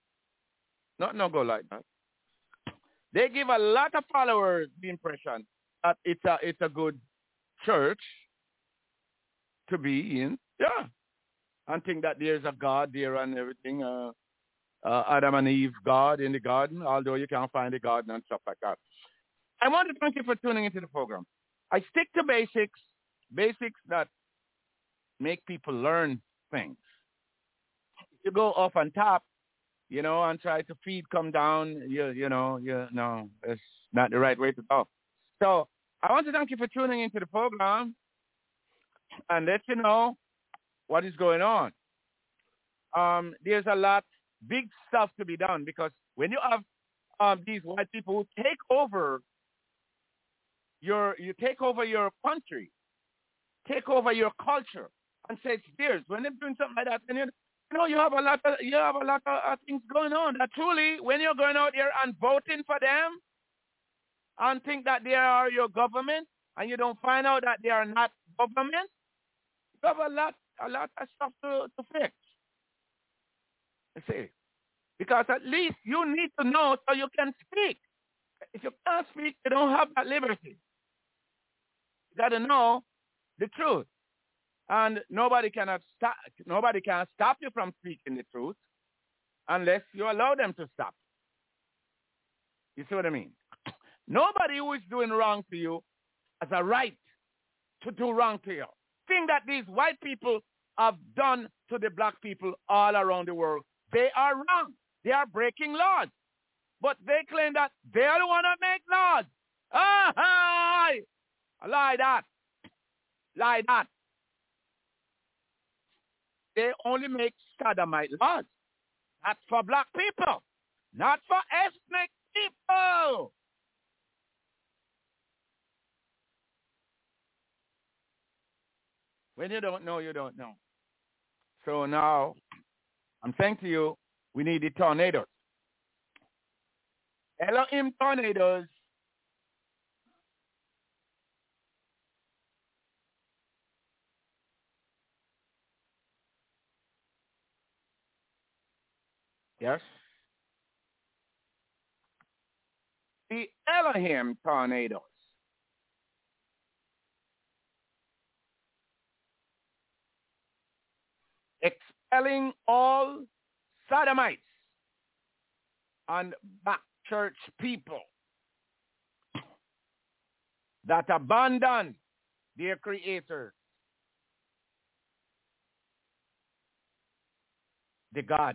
Not no go like that. They give a lot of followers the impression that it's a it's a good church to be in. Yeah. And think that there's a God there and everything. Uh, uh, Adam and Eve God in the garden, although you can't find the garden and stuff like that. I want to thank you for tuning into the program. I stick to basics, basics that make people learn things. If you go off on top, you know, and try to feed come down, you you know, you no, it's not the right way to go. So I want to thank you for tuning into the program and let you know what is going on. Um, there's a lot, big stuff to be done, because when you have um, these white people who take over your, you take over your country, take over your culture, and say it's theirs. When they're doing something like that, then you, you know you have a lot of you have a lot of uh, things going on. That truly, when you're going out there and voting for them, and think that they are your government, and you don't find out that they are not government, you have a lot, a lot of stuff to, to fix. You see, because at least you need to know so you can speak. If you can't speak, you don't have that liberty. You got to know the truth, and nobody cannot stop. Nobody can stop you from speaking the truth unless you allow them to stop. You see what I mean? Nobody who is doing wrong to you has a right to do wrong to you. Thing that these white people have done to the black people all around the world, they are wrong. They are breaking laws. But they claim that they don't want to make laws. Ah, hi! Lie that. Lie that. They only make sodomite laws. Not for black people. Not for ethnic people. When you don't know, you don't know. So now, I'm saying to you, we need the tornadoes. Elohim tornadoes. Yes. The Elohim tornadoes. Expelling all sodomites and back church people that abandon their creator, the gods.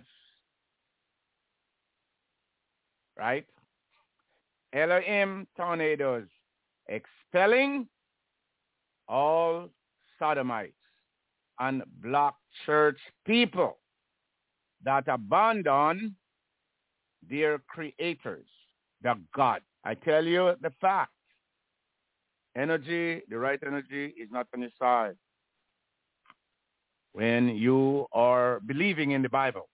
Right? Elohim tornadoes expelling all sodomites and black church people that abandon their creators, the God. I tell you the fact. Energy, the right energy is not on your side when you are believing in the Bible.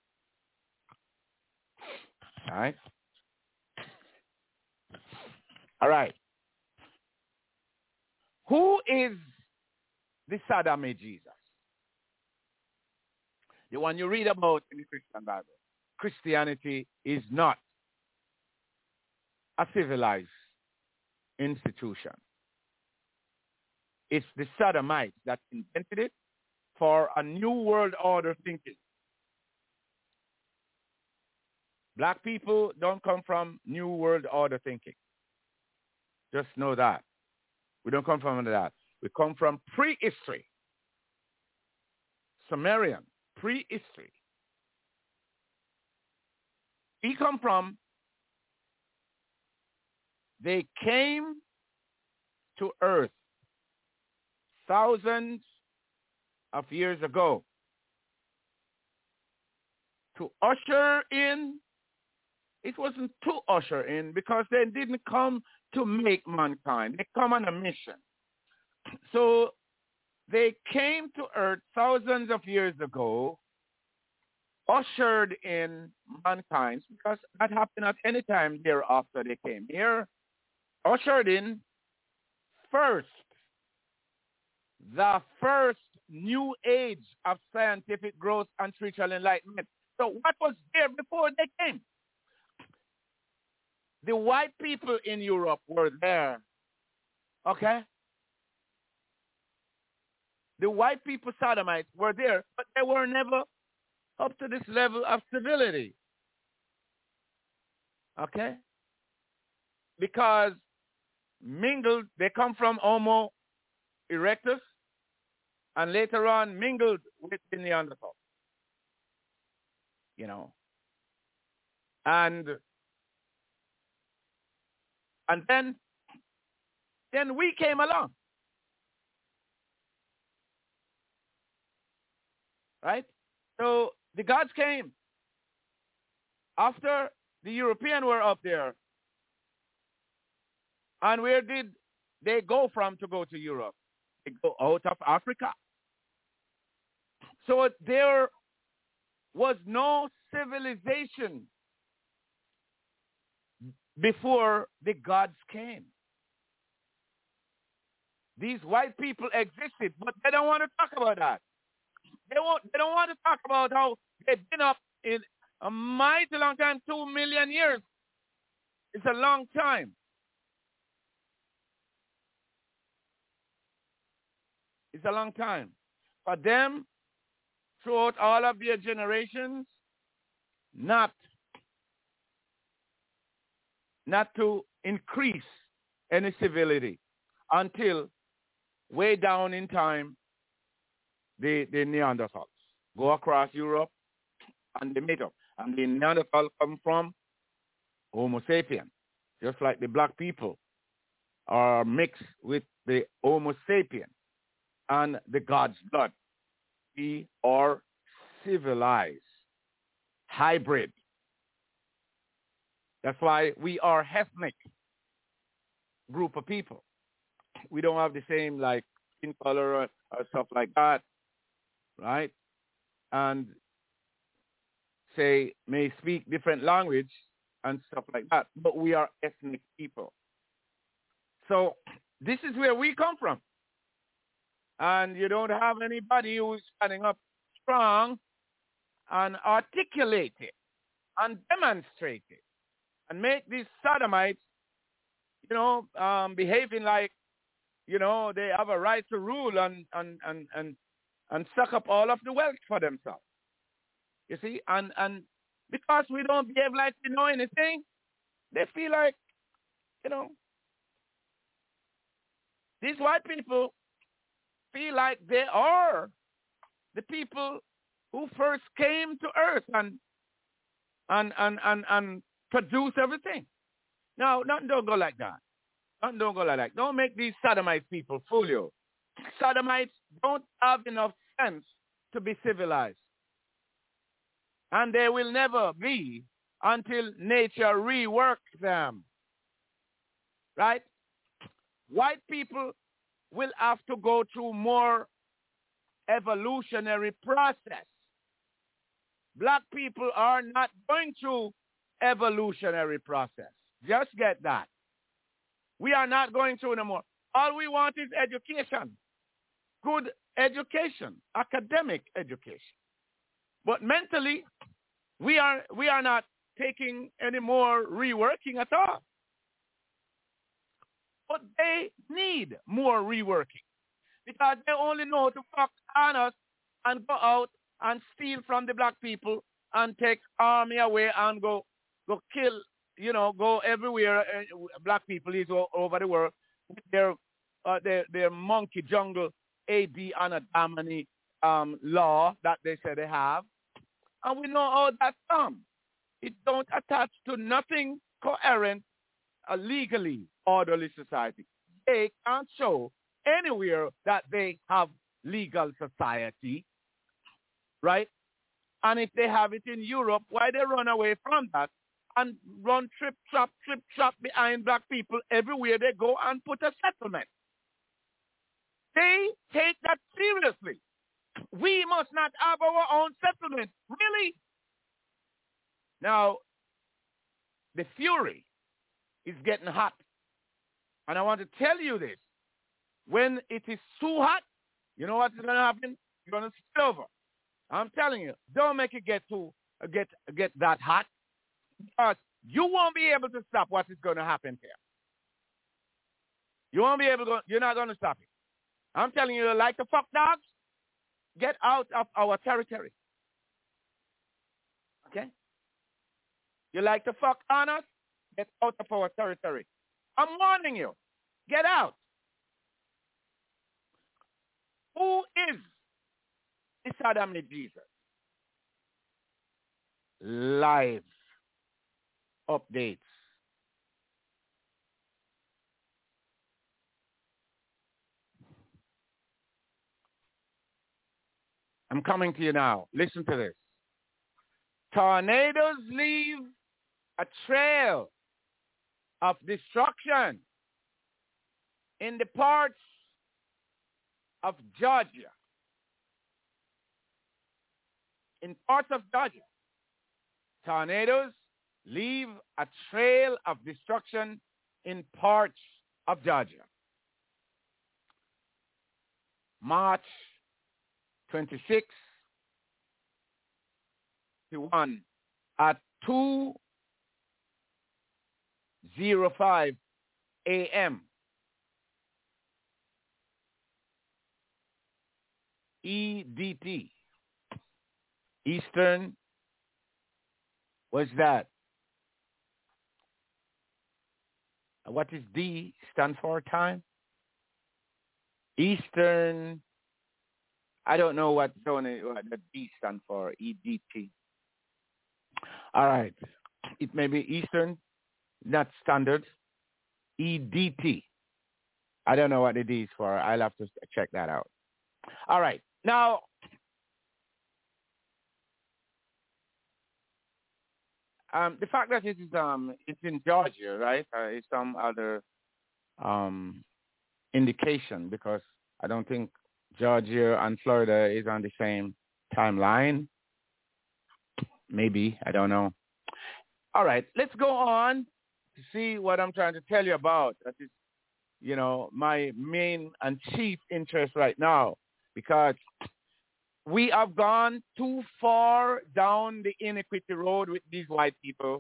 All right? All right. Who is the Sodomite Jesus? The one you read about in the Christian Bible. Christianity is not a civilized institution. It's the Sodomites that invented it for a new world order thinking. Black people don't come from new world order thinking. Just know that. We don't come from that. We come from prehistory. Sumerian, prehistory. We come from, they came to earth thousands of years ago to usher in. It wasn't to usher in because they didn't come to make mankind. They come on a mission. So they came to earth thousands of years ago, ushered in mankind, because that happened at any time thereafter they came here, ushered in first, the first new age of scientific growth and spiritual enlightenment. So what was there before they came? The white people in Europe were there, okay? The white people, Sodomites, were there, but they were never up to this level of civility, okay? Because mingled, they come from Homo erectus, and later on mingled with the Neanderthal, you know. And And then, then we came along. Right? So the gods came after the Europeans were up there. And where did they go from to go to Europe? They go out of Africa. So there was no civilization before the gods came. These white people existed, but they don't want to talk about that. They won't. They don't want to talk about how they've been up in a mighty long time, two million years. It's a long time. It's a long time. For them, throughout all of their generations, not not to increase any civility until way down in time, the, the Neanderthals go across Europe and they meet up. And the Neanderthals come from Homo sapien, just like the black people are mixed with the Homo sapien and the God's blood. We are civilized, hybrid. That's why we are ethnic group of people. We don't have the same like skin color or, or stuff like that, right? And say may speak different language and stuff like that, but we are ethnic people. So this is where we come from. And you don't have anybody who's standing up strong and articulate it and demonstrate it and make these sodomites, you know, um, behaving like, you know, they have a right to rule and, and, and, and, and suck up all of the wealth for themselves. You see? And, and because we don't behave like we know anything, they feel like, you know, these white people feel like they are the people who first came to earth and and and and, and produce everything. Now, nothing don't go like that. Nothing don't go like that. Don't make these sodomite people fool you. Sodomites don't have enough sense to be civilized. And they will never be until nature reworks them. Right? White people will have to go through more evolutionary process. Black people are not going through evolutionary process. Just get that. We are not going through no more. All we want is education, good education, academic education. But mentally, we are we are not taking any more reworking at all. But they need more reworking because they only know to fuck on us and go out and steal from the black people and take army away and go go kill, you know, go everywhere. Uh, black people is all over the world with their uh, their their monkey jungle A D and a Damani um, law that they say they have, and we know how that's done. It don't attach to nothing coherent, a legally orderly society. They can't show anywhere that they have legal society, right? And if they have it in Europe, why they run away from that and run trip, trap, trip, trap behind black people everywhere they go and put a settlement? They take that seriously. We must not have our own settlement. Really? Now, the fury is getting hot. And I want to tell you this. When it is too hot, you know what's going to happen? You're going to spill over. I'm telling you, don't make it get too get get that hot, because you won't be able to stop what is going to happen here. You won't be able to. You're not going to stop it. I'm telling you, like the fuck dogs, get out of our territory. Okay? You like to fuck on us? Get out of our territory. I'm warning you. Get out. Who is this Adam Jesus? Live updates. I'm coming to you now. Listen to this. Tornadoes leave a trail of destruction in the parts of Georgia. In parts of Georgia, tornadoes leave a trail of destruction in parts of Georgia. March twenty-sixth, one at two oh five a m E D T, Eastern, what's that? What is D stand for time? Eastern, I don't know what zone it, what the D stand for, E D T. All right. It may be Eastern, not standard. E D T. I don't know what the D is for. I'll have to check that out. All right. Now, um, the fact that it is um, it's in Georgia, right? Uh, is some other um, indication, because I don't think Georgia and Florida is on the same timeline. Maybe, I don't know. All right, let's go on to see what I'm trying to tell you about. That is, you know, my main and chief interest right now, because we have gone too far down the inequity road with these white people.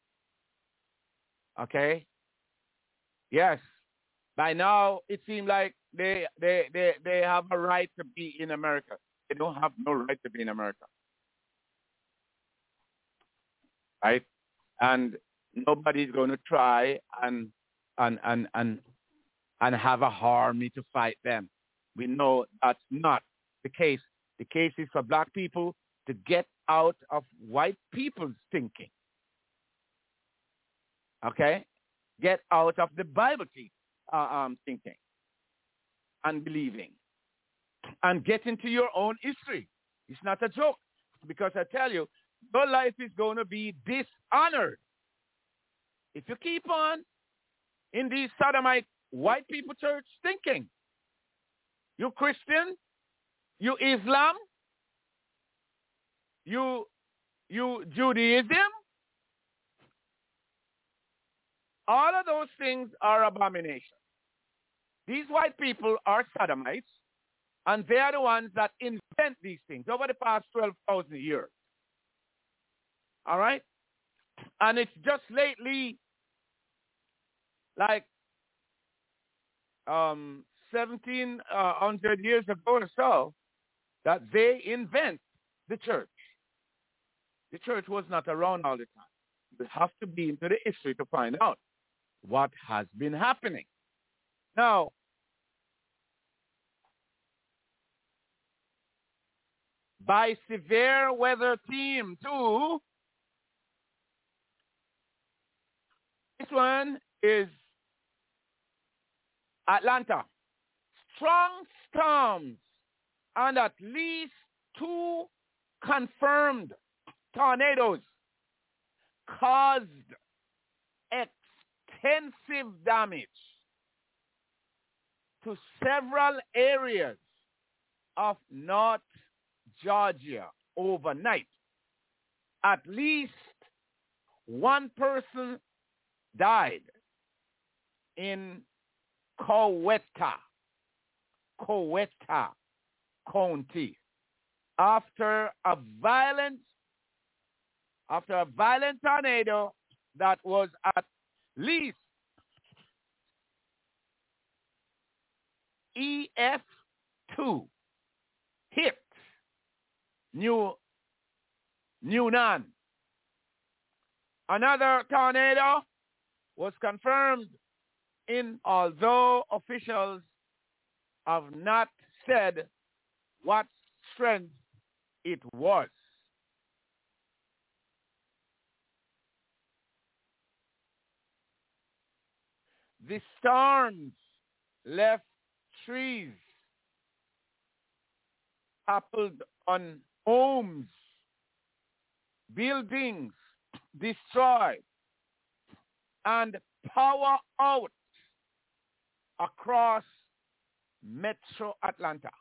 Okay? Yes. By now, it seems like they, they, they, they have a right to be in America. They don't have no right to be in America. Right? And nobody's going to try and, and, and, and, and have a army to fight them. We know that's not the case. The case is for black people to get out of white people's thinking. Okay? Get out of the Bible uh, um, thinking and believing. And get into your own history. It's not a joke. Because I tell you, your life is going to be dishonored if you keep on in these sodomite white people church thinking. You Christian, you Islam, you you Judaism, all of those things are abominations. These white people are sodomites, and they are the ones that invent these things over the past twelve thousand years. All right? And it's just lately, like um, seventeen hundred years ago or so, that they invent the church. The church was not around all the time. You have to be into the history to find out what has been happening. Now, by severe weather team two, this one is Atlanta. Strong storms and at least two confirmed tornadoes caused extensive damage to several areas of North Georgia overnight. At least one person died in Coweta, Coweta County after a violent after a violent tornado that was at least E F two hit New Newnan. Another tornado was confirmed in, although officials have not said what strength it was. The storms left trees toppled on homes, buildings destroyed, and power out across Metro Atlanta.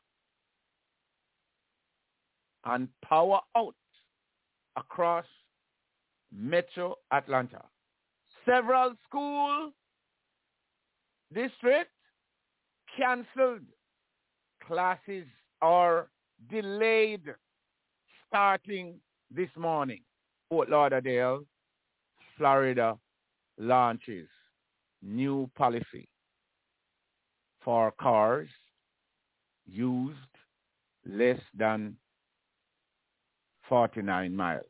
And power out across Metro Atlanta. Several school districts canceled classes or delayed starting this morning. Fort Lauderdale, Florida launches new policy for cars used less than forty-nine miles.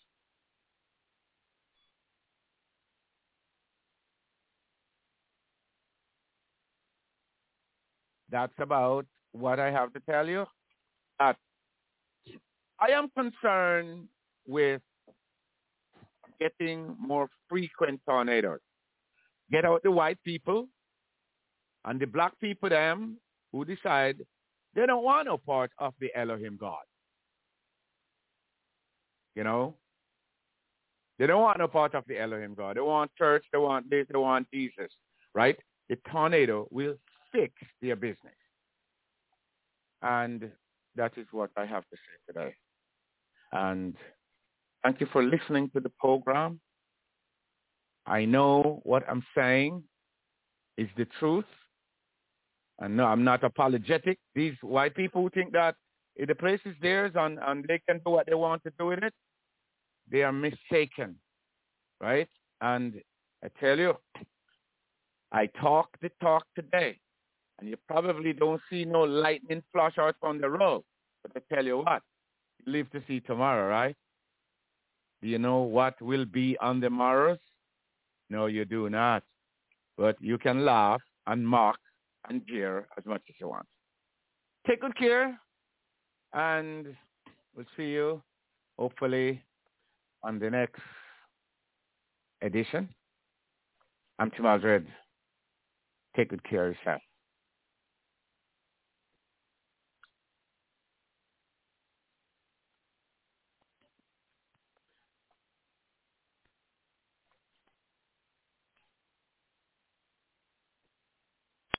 That's about what I have to tell you. Uh, I am concerned with getting more frequent tornadoes. Get out the white people and the black people, them, who decide they don't want no part of the Elohim God. You know? They don't want no part of the Elohim God. They want church, they want this, they want Jesus, right? The tornado will fix their business. And that is what I have to say today. And thank you for listening to the program. I know what I'm saying is the truth. And no, I'm not apologetic. These white people who think that if the place is theirs and, and they can do what they want to do with it, they are mistaken, right? And I tell you, I talk the talk today, and you probably don't see no lightning flash out on the road. But I tell you what, you live to see tomorrow, right? Do you know what will be on the morrows? No, you do not. But you can laugh and mock and jeer as much as you want. Take good care, and we'll see you, hopefully, on the next edition. I'm Tim Aldred. Take good care of yourself.